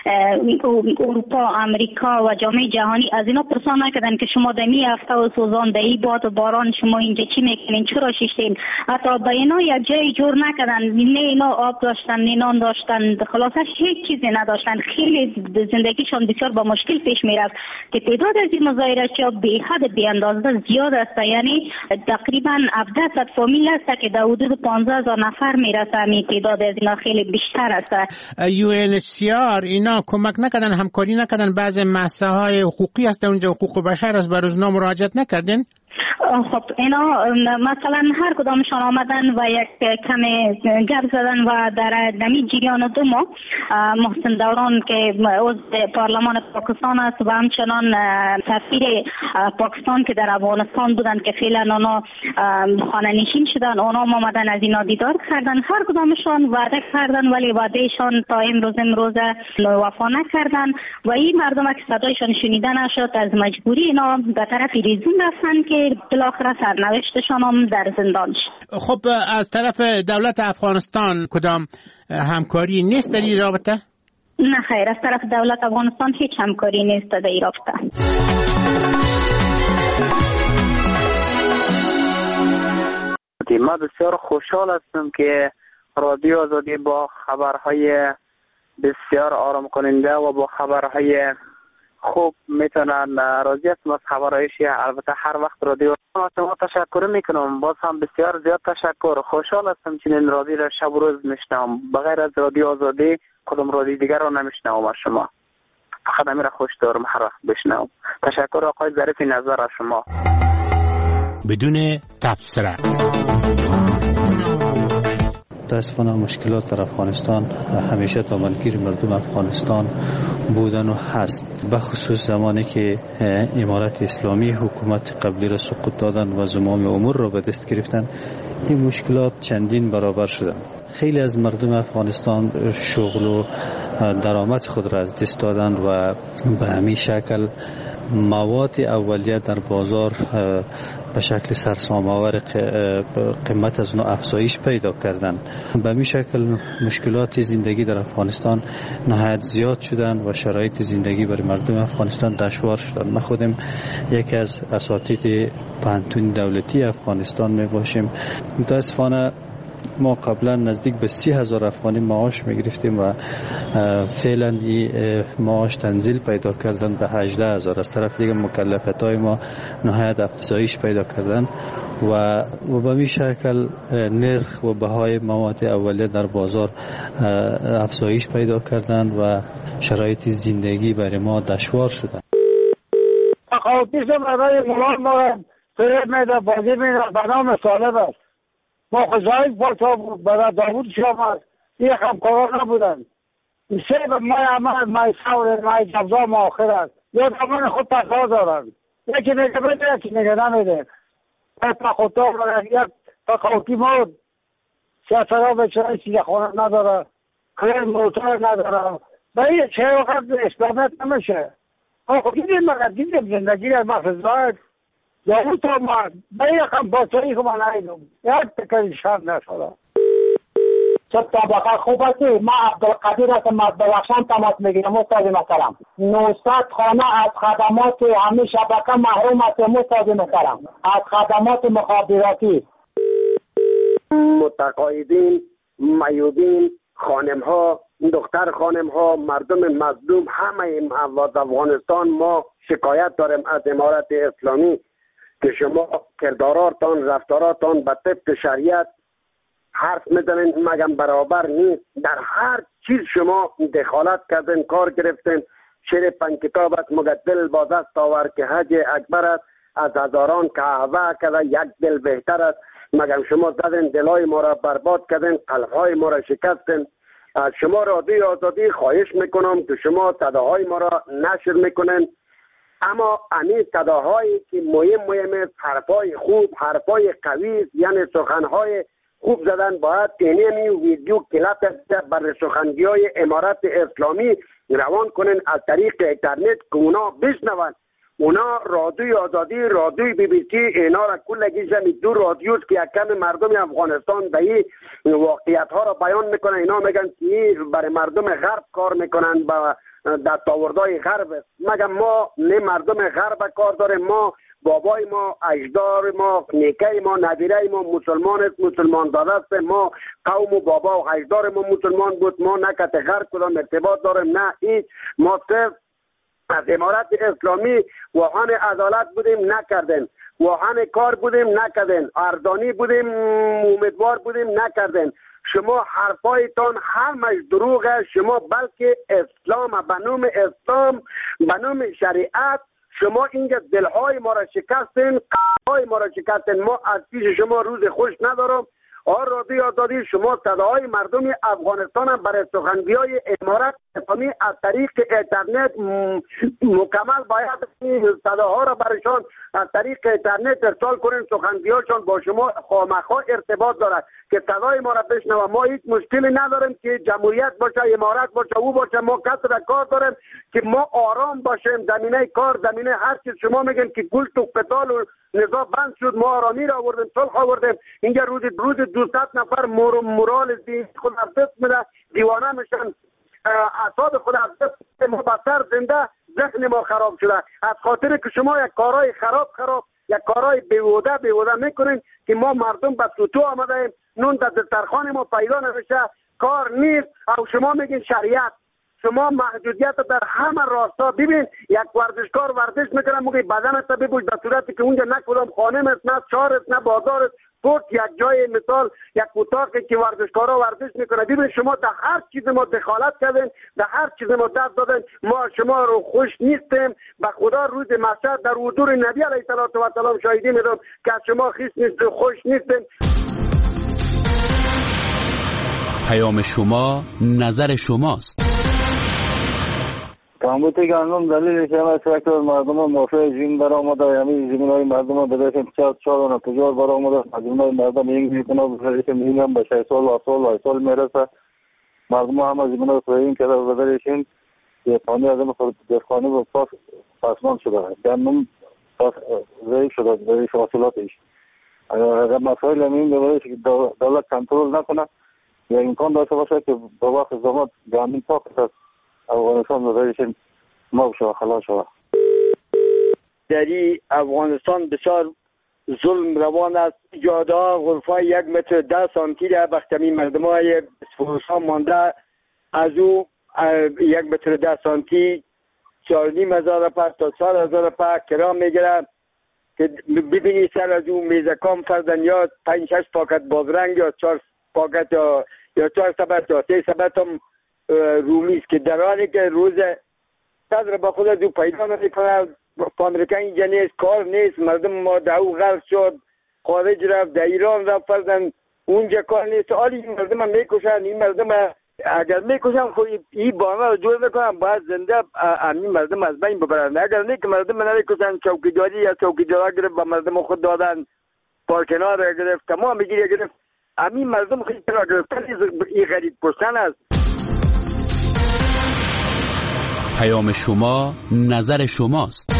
اروپا، امریکا و جامعه جهانی از اینا پرسان نکردن که شما در می هفته و سوزان در این باد و باران شما اینجا چی میکنین، چرا شیشتین. حتی به اینا یک جای جور نکردن، نه اینا آب داشتن نه نان داشتن، خلاصه هیچ چیزی نداشتن. خیلی زندگیشان بسیار با مشکل پیش میرفت که تعداد از این مظاهره که به حد بی اندازه زیاد است، یعنی تقریبا 1700 فامیل است که در حدود 15000 نفر میرسه. همین تعداد از اینا خیلی بیشتر است. UNHCR اینا کمک نکردن، همکاری نکردن، بعضی مسائل حقوقی است اونجا، حقوق بشر است، به روزنامه مراجعه نکردین؟ خب اینا مثلا هر کدامشان آمدن و یک کم گپ زدن و در نمی جریان 2 ماه محسن دوران که عضو پارلمان پاکستان است و همچنان سفیر پاکستان که در افغانستان بودن که فعلا اونا خانه نشین شدن، اونا آمدن از اینا دیدار کردن. هر کدامشان وعده کردن ولی وعدهشان تا امروز وفا نکردن و این مردم که صدایشان شنیده نشد از مجبوری اینا به طرف ریزون رفتن که بالاخره سرنوشتشان هم در زندان شد. خب از طرف دولت افغانستان کدام همکاری نیست در این رابطه؟ نه خیر، از طرف دولت افغانستان هیچ همکاری نیست در این رابطه. من بسیار خوشحال هستم که رادیو آزادی با خبرهای بسیار آرام کننده و با خبرهای خوب میتونن راضی هستم از خبرهایش. البته هر وقت رادیو ما تشکر میکنم، باز هم بسیار زیاد تشکر. خوشحال هستم چنین رادیو را شب و روز میشنوم، بغیر از رادیو آزادی کدام رادیو دیگر را نمیشنوم از شما، فقط همین را خوش دارم هر وقت بشنوم. تشکر آقای ظریف نظر از شما. بدون تبصره متاسفانه مشکلات در افغانستان همیشه تاملگیر مردم افغانستان بودن و هست، به خصوص زمانی که امارت اسلامی حکومت قبلی را سقوط دادن و زمام امور را به دست گرفتن، این مشکلات چندین برابر شدن. خیلی از مردم افغانستان شغل و درآمد خود را از دست دادن و به همین شکل مواد اولیه در بازار به شکل سرسام‌آور قیمت از نوع افزایش پیدا کردن. به همین شکل مشکلات زندگی در افغانستان نهایت زیاد شدن و شرایط زندگی برای مردم افغانستان دشوار شدن. ما خودم یکی از اساتید پانتون دولتی افغانستان می باشیم. متاسفانه ما قبلا نزدیک به 30,000 افغانی معاش میگرفتیم و فعلا این معاش تنزیل پیدا کردن به 18,000. از طرف دیگه مکلفیت های ما نهایت افزایش پیدا کردن و به این شکل نرخ و بهای مواد اولیه در بازار افزایش پیدا کردن و شرایط زندگی برای ما دشوار شدن. تقاطیشم برای مولان ما فریب میده، بازی میده، به نام سالب است. ما خزایل پارتا بود، برای داوود شامد، یک همکاران نبودن. سه به مای عمل، مای سور، مای جبزا ما آخر است. یا دامان خود تقا دارن. یکی میگه بده، یکی میگه نمیده. یک خودتا برای یک تقاطی مود. سیاسرها به چرای سیده خانه نداره. خیلی موتور نداره. باید چه وقت اسلامت نمیشه. خب دیدیم زندگی را مخزایل. داوود آمد باید هم باطایی که من ایدم یک تکری شرد نشده. چه طبقه خوب هستی؟ من عبدالقدیر هستم از بلخشان تماس میگیرم. استاد محترم 900 خانه از خدمات همین شبکه محروم هستیم. استاد محترم از خدمات مخابراتی. متقاعدین، میودین، خانم ها، دختر خانم ها، مردم مظلوم، همه افغانستان ما شکایت داریم از امارت اسلامی که شما کرداراتان، رفتاراتان به طبق شریعت حرف میزنین، مگم برابر نیست. در هر چیز شما دخالت کردین، کار گرفتین. شعر 5 کتاب است، مگر دل با دست آور که حج اکبر است، از هزاران کعبه کرده یک دل بهتر است. مگم شما زدین دلای ما را برباد کردین، قلبهای ما را شکستین. از شما رادیو آزادی خواهش میکنم که شما صداهای ما را نشر میکنین، اما امی صداهایی که مهم است، حرفای خوب، حرفای قوی، یعنی سخنهای خوب زدن، باید اینمی ویدیو کلیپ بر سخنگی‌های امارت اسلامی روان کنن از طریق اینترنت که اونا بشنون. اونا رادیو آزادی، رادیو BBC، اینا را کلگیش همی 2 رادیوست که یک کم مردم افغانستان به این واقعیت ها را بیان میکنن. اینا میگن که برای مردم غرب کار میکنن، با دستاوردهای غرب است. مگم ما نه مردم غرب کار داریم. ما بابای ما، اجدار ما، نیکه ما، نبیره ما مسلمان است، مسلمان داده است. ما قوم و بابا و اجدار ما مسلمان بود. ما نه کت غرب کدام ارتباط داریم، نه هیچ. ما صرف از امارت اسلامی واهن عدالت بودیم، نکردن. واهن کار بودیم، نکردن. اردانی بودیم، امیدوار بودیم، نکردن. شما حرفایتان همش دروغه. شما بلکه اسلام، به نام اسلام، به نام شریعت شما اینجا دلهای ما را شکستین، قلبهای ما را شکستین. ما از پیش شما روز خوش ندارم. رادیو آزادی شما صداهای مردم افغانستان برای سخنگویای امارت اسلامی از طریق اینترنت مکمل باید صداها را برایشان از طریق اینترنت ارسال کنین. سخنگویاشان با شما خامخا ارتباط دارد که صدای ما را بشنوه. ما هیچ مشکلی نداریم که جمهوریت باشه، امارت باشه، او باشه. ما کسر کار داریم که ما آرام باشیم. زمینه کار، زمینه هر چیز شما میگن که گل تو قتال و نزاع بند شد، ما آرامی را آوردیم، صلح آوردیم. اینجا روز 200 نفر مورال خود از دست میده، دیوانه میشن، اعصاب خود از دست ما بسر زنده، ذهن ما خراب شده از خاطر که شما یک کارهای خراب یک کارهای بیهوده میکنین که ما مردم به سوتو آمده ایم. نون در دسترخوان ما پیدا نمیشه، کار نیست. او شما میگین شریعت، شما محدودیت در همه راستا. ببین یک ورزشکار ورزش میکنه، موقع بدنت ببوش در صورتی که اونجا نه کدام خانه است، نه شهر است، نه بازار است، فقط یک جای مثال یک اتاقی که ورزشکارا ورزش میکنه. ببین شما در هر چیز ما دخالت کردین، در هر چیز ما دست دادین. ما شما رو خوش نیستیم. به خدا روز محشر در حضور نبی علیه السلام شاهدی میدم که از شما خیس نیست، خوش نیستیم. پیام شما نظر شماست. کامبوتی گندم دلیلش هم است که مردم موافق زمین برآمده، یعنی زمین‌های مردم به دست 4 تجار برآمده. زمین‌های مردم این میکنه بذارش میگم به 6 سال میرسه. مردم هم از زمین‌های خودین که بذارشین که پانی از این خود دفخانه و پاسمان شده، گندم ضعیف شده به حاصلاتش. اگر مسائل همین ببرش که دولت کنترل نکنه یا امکان داشته باشه که با وقت زمان گندم پاک است افغانستان بذارشین ما شو خلاص شو. در افغانستان بسیار ظلم روان است. جاده غرفه 1 متر 10 سانتی را بختمی مردم های فروشا مانده، از او 1 متر 10 سانتی 4,500 پس تا 4,000 پس کرام میگیره که ببینی سر از او میزکام فردن یا 5-6 پاکت بازرنگ یا 4 پاکت یا 4 سبت یا 3 سبت هم رومی است که در حالی که روز صدر با خود دو پیدا نمیکنه. امریکا اینجا نیست، کار نیست، مردم ما دعو غرق شد، خارج رفت، در ایران رفت فردن، اونجا کار نیست. حالی این مردم میکشن. این مردم اگر میکشن خود این بانه رو جور میکنن باید زنده همین مردم از بین ببرن. اگر نه که مردم نمیکشن، چوکیداری یا چوکیدارا گرفت با مردم خود دادن، پارکنار را گرفت، تمام بگیری گرفت. همین مردم خیلی را گرفتن. این غریب کشتن است. پیام شما نظر شماست.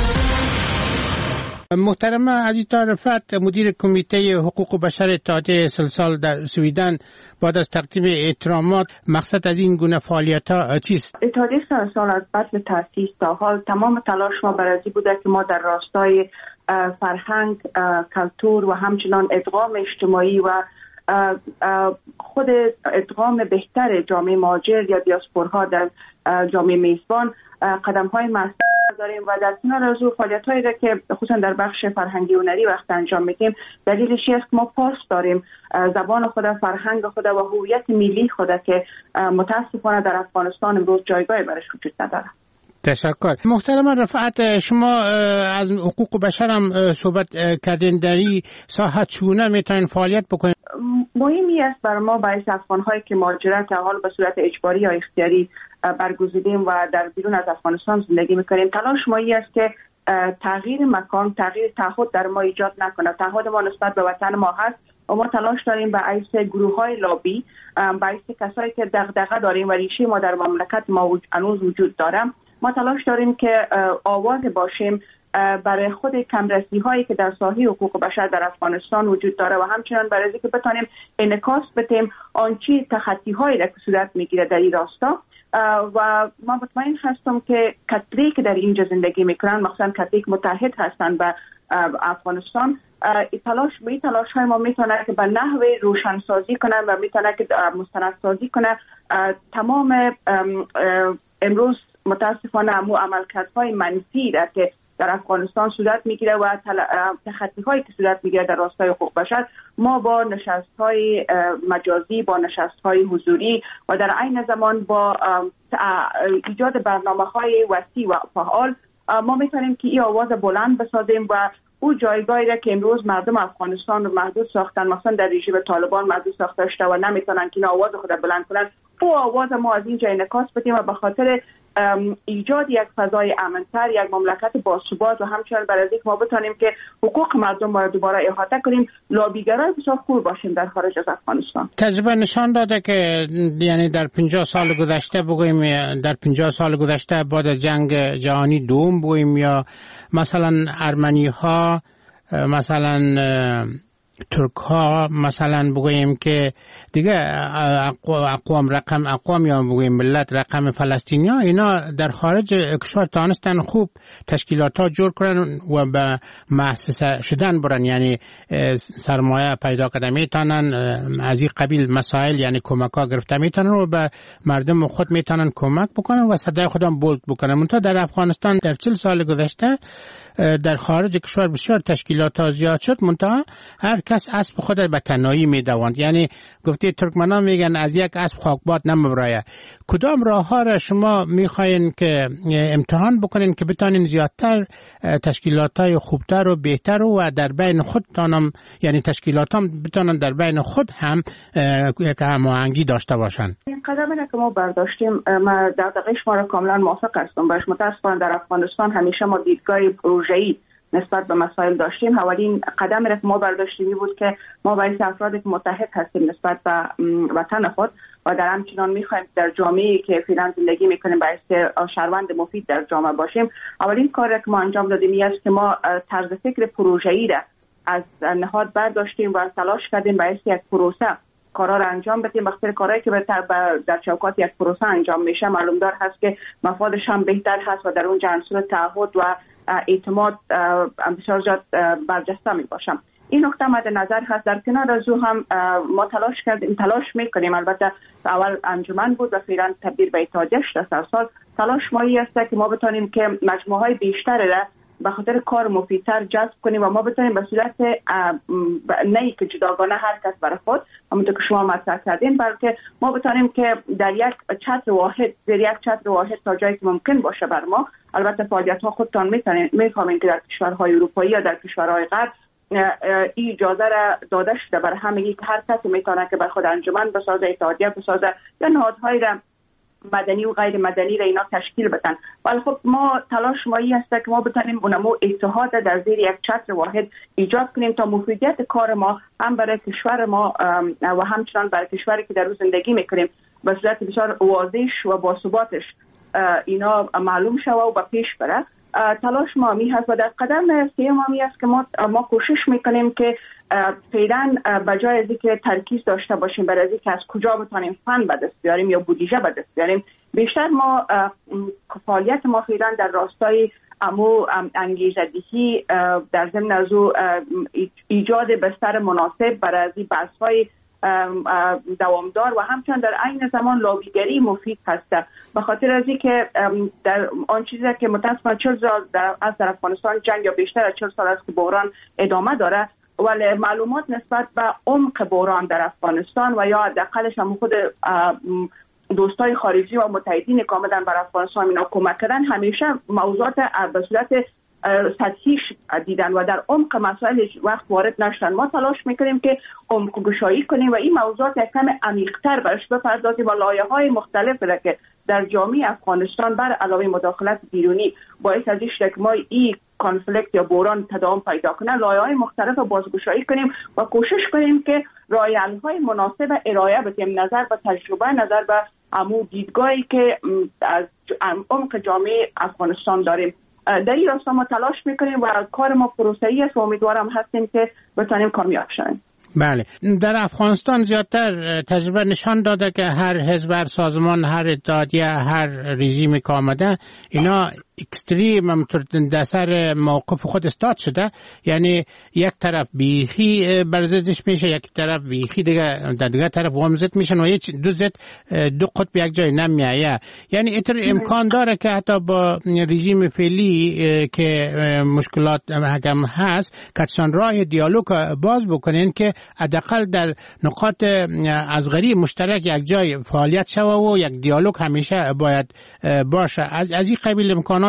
محترم عزیزا رفعت، مدیر کمیته حقوق بشر اتحادیه سلسال در سویدن، بعد از تقدیم احترامات مقصد از این گونه فعالیت‌ها چیست؟ اتحادیه سلسال از بعد تأسیس تا حال تمام تلاش ما برای بوده که ما در راستای فرهنگ، کلتور و همچنان ادغام اجتماعی و خود ادغام بهتر جامعه مهاجر یا دیاسپورها در جامعه میزبان قدم‌های مؤثر داریم و در کنار از او فعالیت‌هایی را که خصوصا در بخش فرهنگی و هنری وقت انجام میدیم دلیلش است که ما پاس داریم زبان خود، فرهنگ خود و هویت ملی خود که متاسفانه در افغانستان امروز جایگاهی برش وجود نداره. تشکر. محترم رفعت، شما از حقوق بشر هم صحبت کردین. در این ساحه چونه میتونین فعالیت بکنین؟ مهمی است برای ما باعث افغان‌هایی که مهاجرت حال به صورت اجباری یا اختیاری برگزیدیم و در بیرون از افغانستان زندگی میکنیم. تلاش ما است که تغییر مکان، تغییر تعهد در ما ایجاد نکنه. تعهد ما نسبت به وطن ما هست و ما تلاش داریم به عیس گروه‌های لابی، به عیس کسایی که دغدغه داریم و ریشه ما در مملکت ما هنوز وجود داره، ما تلاش داریم که آواز باشیم برای خود کمرسی هایی که در ساحه حقوق بشر در افغانستان وجود داره و همچنان برای اینکه بتونیم انعکاس بدیم آنچه تخطی هایی را که صورت میگیره در این راستا. و ما مطمئن هستم که کتری که در اینجا زندگی میکنن، مخصوصا کتری که متحد هستن به افغانستان، تلاش های ما میتونه که به نحو روشنسازی کنن و میتونه که مستندسازی کنه تمام امروز متاسفانه امو عملکردهای منفی را که در افغانستان صورت میگیره و تخطی هایی که صورت میگیره در راستای حقوق بشر. ما با نشست های مجازی، با نشست های حضوری و در عین زمان با ایجاد برنامه های وسیع و فعال ما میتونیم که این آواز بلند بسازیم و او جایگاهی را که امروز مردم افغانستان رو محدود ساختن، مثلا در رژیم طالبان محدود ساخته شده و نمیتونن که این آواز خود بلند کنن، او آواز ما از اینجا انعکاس بدیم و به خاطر ایجاد یک فضای امن‌تر، یک مملکت باثبات و همچنین برای اینکه ما بتونیم که حقوق مردم را دوباره احاطه کنیم، لابیگرای بسیار خوب باشیم در خارج از افغانستان. تجربه نشان داده که یعنی در 50 سال گذشته بگوییم، در 50 سال گذشته بعد از جنگ جهانی دوم بگوییم، یا مثلا ارمنی ها، مثلا ترک ها، مثلا بگوییم که دیگه اقوام یا بگوییم ملت رقم فلسطینی ها، اینا در خارج کشور تانستن خوب تشکیلات ها جور کنن و به مؤسسه شدن برن، یعنی سرمایه پیدا کردن میتونن، از این قبیل مسائل یعنی کمک ها گرفته میتونن و به مردم خود میتونن کمک بکنن و صدای خودم بلند بکنن. منتها در افغانستان در 40 سال گذشته در خارج کشور بسیار تشکیلات ها زیاد شد، منتها هر کس اسب خود به تنهایی میدواند. یعنی گفته ترکمنان میگن از یک اسب خاکباد نمیبراید. کدام راه ها را شما میخواین که امتحان بکنین که بتانین زیادتر تشکیلات های خوبتر و بهتر و در بین خودتانم، یعنی تشکیلات هم بتانن در بین خود هم یک هماهنگی داشته باشن؟ این قدمی که ما برداشتیم، ما در دقیق شما را کاملا موافق هستم باش. متاسفانه در افغانستان همیشه ما دیدگاه پروژه‌ای نسبت به مسائل داشتیم. اولین قدمی را که ما برداشتیم بود که ما باید افرادی که متحد هستیم نسبت به وطن خود و در همچنان میخوایم در جامعه‌ای که فعلا زندگی میکنیم باید شهروند مفید در جامعه باشیم. اولین کاری که ما انجام دادیم این است که ما طرز فکر پروژه‌ای را از نهاد برداشتیم و تلاش کردیم باید یک پروسه کارا را انجام بدیم. وقتی کارهایی که در چوکات یک پروسه انجام میشه معلوم دار هست که مفادش هم بهتر هست و در اون عنصر تعهد و اعتماد بسیار زیاد برجسته می باشم. این نکته مد نظر هست. در کنار از او هم ما تلاش میکنیم. البته اول انجمن بود و فعلا تبدیل به اتحادیه شده. سال تلاش ما است که ما بتونیم که مجموعه های بیشتر را به خاطر کار مفیدتر جذب کنیم و ما بتونیم به صورت نه که جداگانه هر کس برای خود، همونطور که شما مطرح کردین، بلکه ما بتونیم که در یک چتر واحد، زیر یک چتر واحد تا جایی که ممکن باشه بر ما، البته فعالیت ها خودتان میفهمین که در کشورهای اروپایی یا در کشورهای غرب این اجازه را داده شده برای همگی که هر کسی میتونه که بر خود انجمن بسازه، اتحادیه بسازه یا نهادهای را مدنی و غیر مدنی را اینا تشکیل بدن. ولی خب ما تلاش ما این است که ما بتونیم اونمو اتحاد در زیر یک چتر واحد ایجاد کنیم تا مفیدیت کار ما هم برای کشور ما و همچنان برای کشوری که در اون زندگی میکنیم به صورت بسیار واضح و باثباتش اینا معلوم شود و به پیش بره. تلاش ما می هست و در قدم سوم می است که ما کوشش میکنیم که فعلا بجای از اینکه ترکیز داشته باشیم برای اینکه از کجا بتونیم فن به دست بیاریم یا بودجه به دست بیاریم، بیشتر ما فعالیت ما فعلا در راستای انگیزه‌دهی در ضمن از ایجاد بستر مناسب برای این بحث‌های دوامدار و همچنین در عین زمان لابیگری مفید هست. به خاطر از اینکه در آن چیزی که متأسفانه 40 سال از در افغانستان جنگ یا بیشتر از 40 سال است که بحران ادامه داره، ولی معلومات نسبت به عمق بحران در افغانستان و یا حداقلش هم خود دوستای خارجی و متحدین که آمدن بر افغانستان اینا کمک کردن همیشه موضوعات به صورت سطحیش دیدن و در عمق مسائل وقت وارد نشدن. ما تلاش میکنیم که عمق گشایی کنیم و این موضوعات کم عمیق‌تر برش بپردازیم و لایه‌های مختلفی را که در جامعه افغانستان بر علاوه مداخلت بیرونی باعث از این شد که ما این کانفلیکت یا بحران تداوم پیدا کنه، لایه‌های مختلف بازگشایی کنیم و کوشش کنیم که راه حل‌های مناسب ارائه بدیم نظر به تجربه، نظر به عمو دیدگاهی که از عمق جامعه افغانستان داریم. در این راستا ما تلاش میکنیم و کار ما پروسه‌ای است و امیدوارم هستیم که بتونیم کامیاب شویم. بله، در افغانستان زیادتر تجربه نشان داده که هر حزب، هر سازمان، هر اتحادیه، هر رژیمی که آمده اینا اکستریم هم در سر موقف خود استاد شده. یعنی یک طرف بیخی برزدش میشه، یک طرف بیخی دیگه طرف وامزد میشن و دو قطب یک جای نمیایه. یعنی اینطور امکان داره که حتی با رژیم فعلی که مشکلات هم هست کتشان راه دیالوگ باز بکنین که حداقل در نقاط ازغری مشترک یک جای فعالیت شوه و یک دیالوگ همیشه باید باشه. از این قبیل امکانات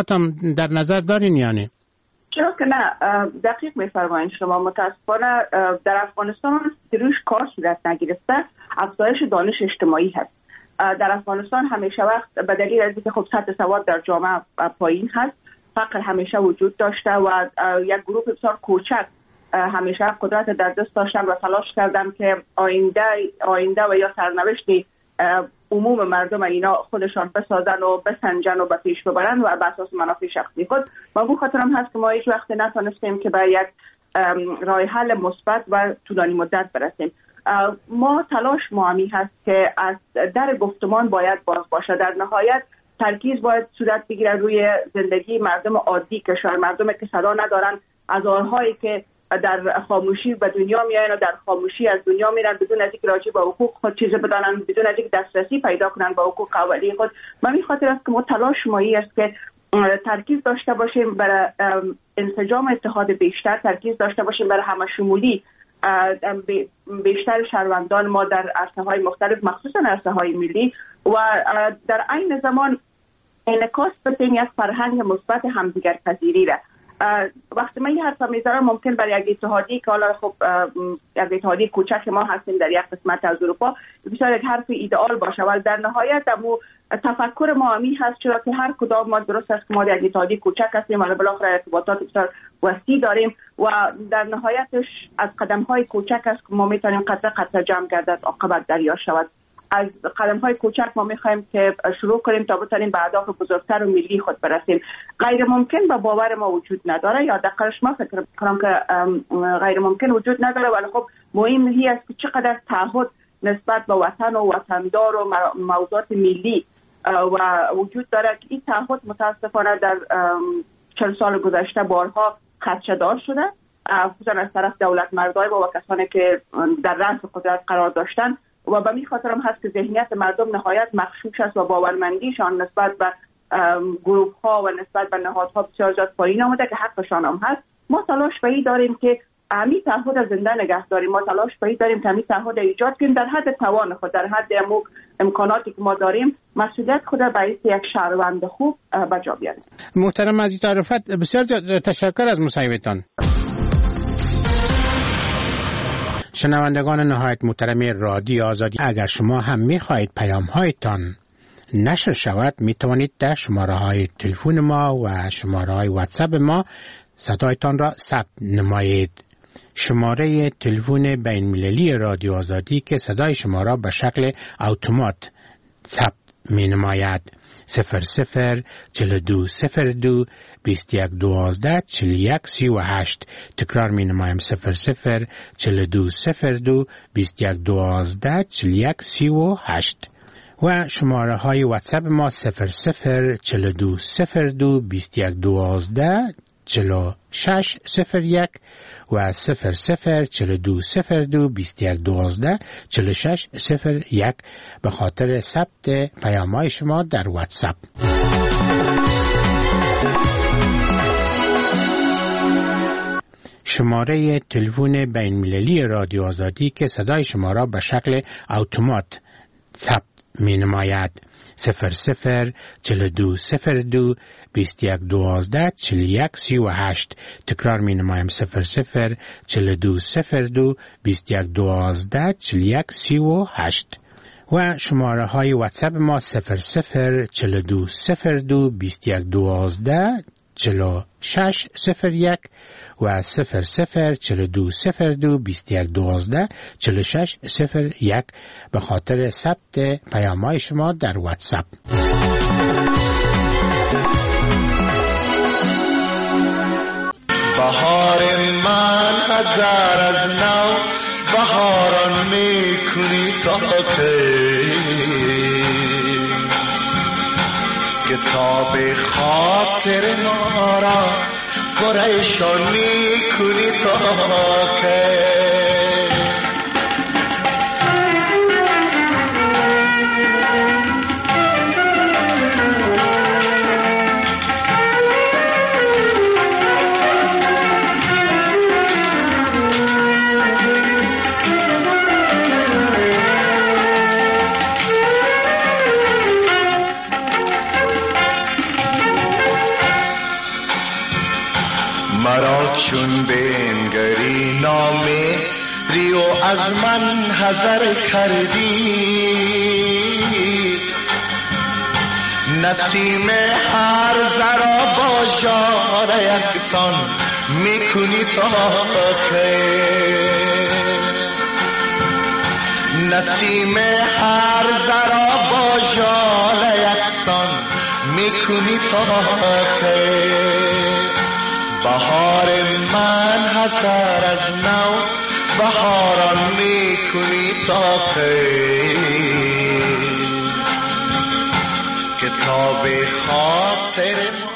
امکانات هم در نظر دارین یعنی؟ چرا که نه، دقیق میفرمایین شما. متاسفانه در افغانستان روش کار صورت نگرفته، افزایش دانش اجتماعی هست. در افغانستان همیشه وقت به دلیل از اینکه خب سطح سواد در جامعه پایین هست، فقر همیشه وجود داشته و یک گروه بسیار کوچک همیشه قدرت در دست داشتن و تلاش کردن که آینده و یا سرنوشت عموم مردم اینا خودشان بسازن و بسنجن و به پیش ببرن و بر اساس منافع شخصی خود. و به خاطر هم هست که ما هیچ وقت نتونستیم که به یک راه حل مثبت و طولانی مدت برسیم. ما تلاش همی هست که از در گفتمان باید باز باشه. در نهایت ترکیز باید صورت بگیره روی زندگی مردم عادی کشور، مردمی که صدا ندارن، از آنهایی که در خاموشی به دنیا میاین و در خاموشی از دنیا میرن بدون از اینکه راجع به حقوق خود چیزی بدانن، بدون از اینکه دسترسی پیدا کنن به حقوق اولیه خود. من این خاطر است که ما تلاش مایی است که ترکیز داشته باشیم برای انسجام اتحاد بیشتر، ترکیز داشته باشیم برای همشمولی بیشتر شهروندان ما در عرصه‌های مختلف، مخصوصا عرصه‌های ملی، و در عین زمان انعکاس بدیم یک فرهنگ مثبت همدیگر پذیری را. وقتی من یه حرف میذارم ممکن برای یک اتحادی که حالا خب یک اتحادی کوچک ما هستیم در یک قسمت از اروپا بسیار یک حرف ایدئال باشه، ولی در نهایت امو تفکر ما همی هست، چرا که هر کدام ما درست است که ما در یک اتحادی کوچک هستیم ولی بالاخره ارتباطات بسیار وسیع داریم و در نهایتش از قدم‌های کوچک است که ما میتونیم قطره قطره جمع گردد عاقبت دریا شود. از قدم‌های کوچک ما می‌خوایم که شروع کنیم تا بتونیم به اهداف بزرگتر و ملی خود برسیم. غیر ممکن به باور ما وجود نداره، یا دقیقش ما فکر می‌کنم که غیر ممکن وجود نداره، ولی خب مهم هی است که چقدر تعهد نسبت به وطن و وطندار و موضوعات ملی و وجود داره که این تعهد متاسفانه در 40 سال گذشته بارها خدشه‌دار شده، خصوصا از طرف دولت مردای و کسانی که در رأس قدرت قرار داشتن، و به می خاطر هم هست که ذهنیت مردم نهایت مغشوش است و باورمندیشان نسبت به گروه ها و نسبت به نهادها بسیار زیاد پایین آمده که حقشان هم هست. ما تلاش بایی داریم که همین تعهد زنده نگه داریم، ما تلاش بایی داریم که همین تعهد ایجاد کنیم در حد توان خود، در حد امکاناتی که ما داریم، مسئولیت خود باعث یک شهروند خوب بجا بیاریم. محترم عزیز عرفت، بسیار تشکر از مصاحبتان. شنوندگان نهایت محترم رادیو آزادی، اگر شما هم می‌خواهید پیام‌هایتان نشر شود، می‌توانید در شماره‌های تلفن ما و شماره‌های واتساپ ما صدایتان را ثبت نمایید. شماره تلفن بین‌المللی رادیو آزادی که صدای شما را به شکل اتومات ثبت می‌نماید 004202 2112 4138. تکرار می نمایم 004202 2112 4138. و شماره های واتساپ ما 004202 2112 4601 و 004202 2112 4601 به خاطر ثبت پیام‌های شما در واتساپ. شماره تلفن بین‌المللی رادیو آزادی که صدای شما را به شکل اتومات ثبت می‌نماید 004202 2112 4138. تکرار می‌نمایم 004202 2112 4138. و شماره های واتساپ ما 004202 2112 4601 و 004202 2112 4601 به خاطر ثبت پیام‌های شما در واتساپ. بهار من هزار از نو بهاران میکنی تا کتاب خاطر ما را پریشان میکنی تا که مرا چون بنگری نامه ریو از من حذر کردی نسیم هر ذرا با ژاله یکسان میکنی تا خیر نسیم هر ذرا با ژاله یکسان میکنی تا خیر بهار من حسر از نو بهاران میکنی تا خیر کتاب خاطر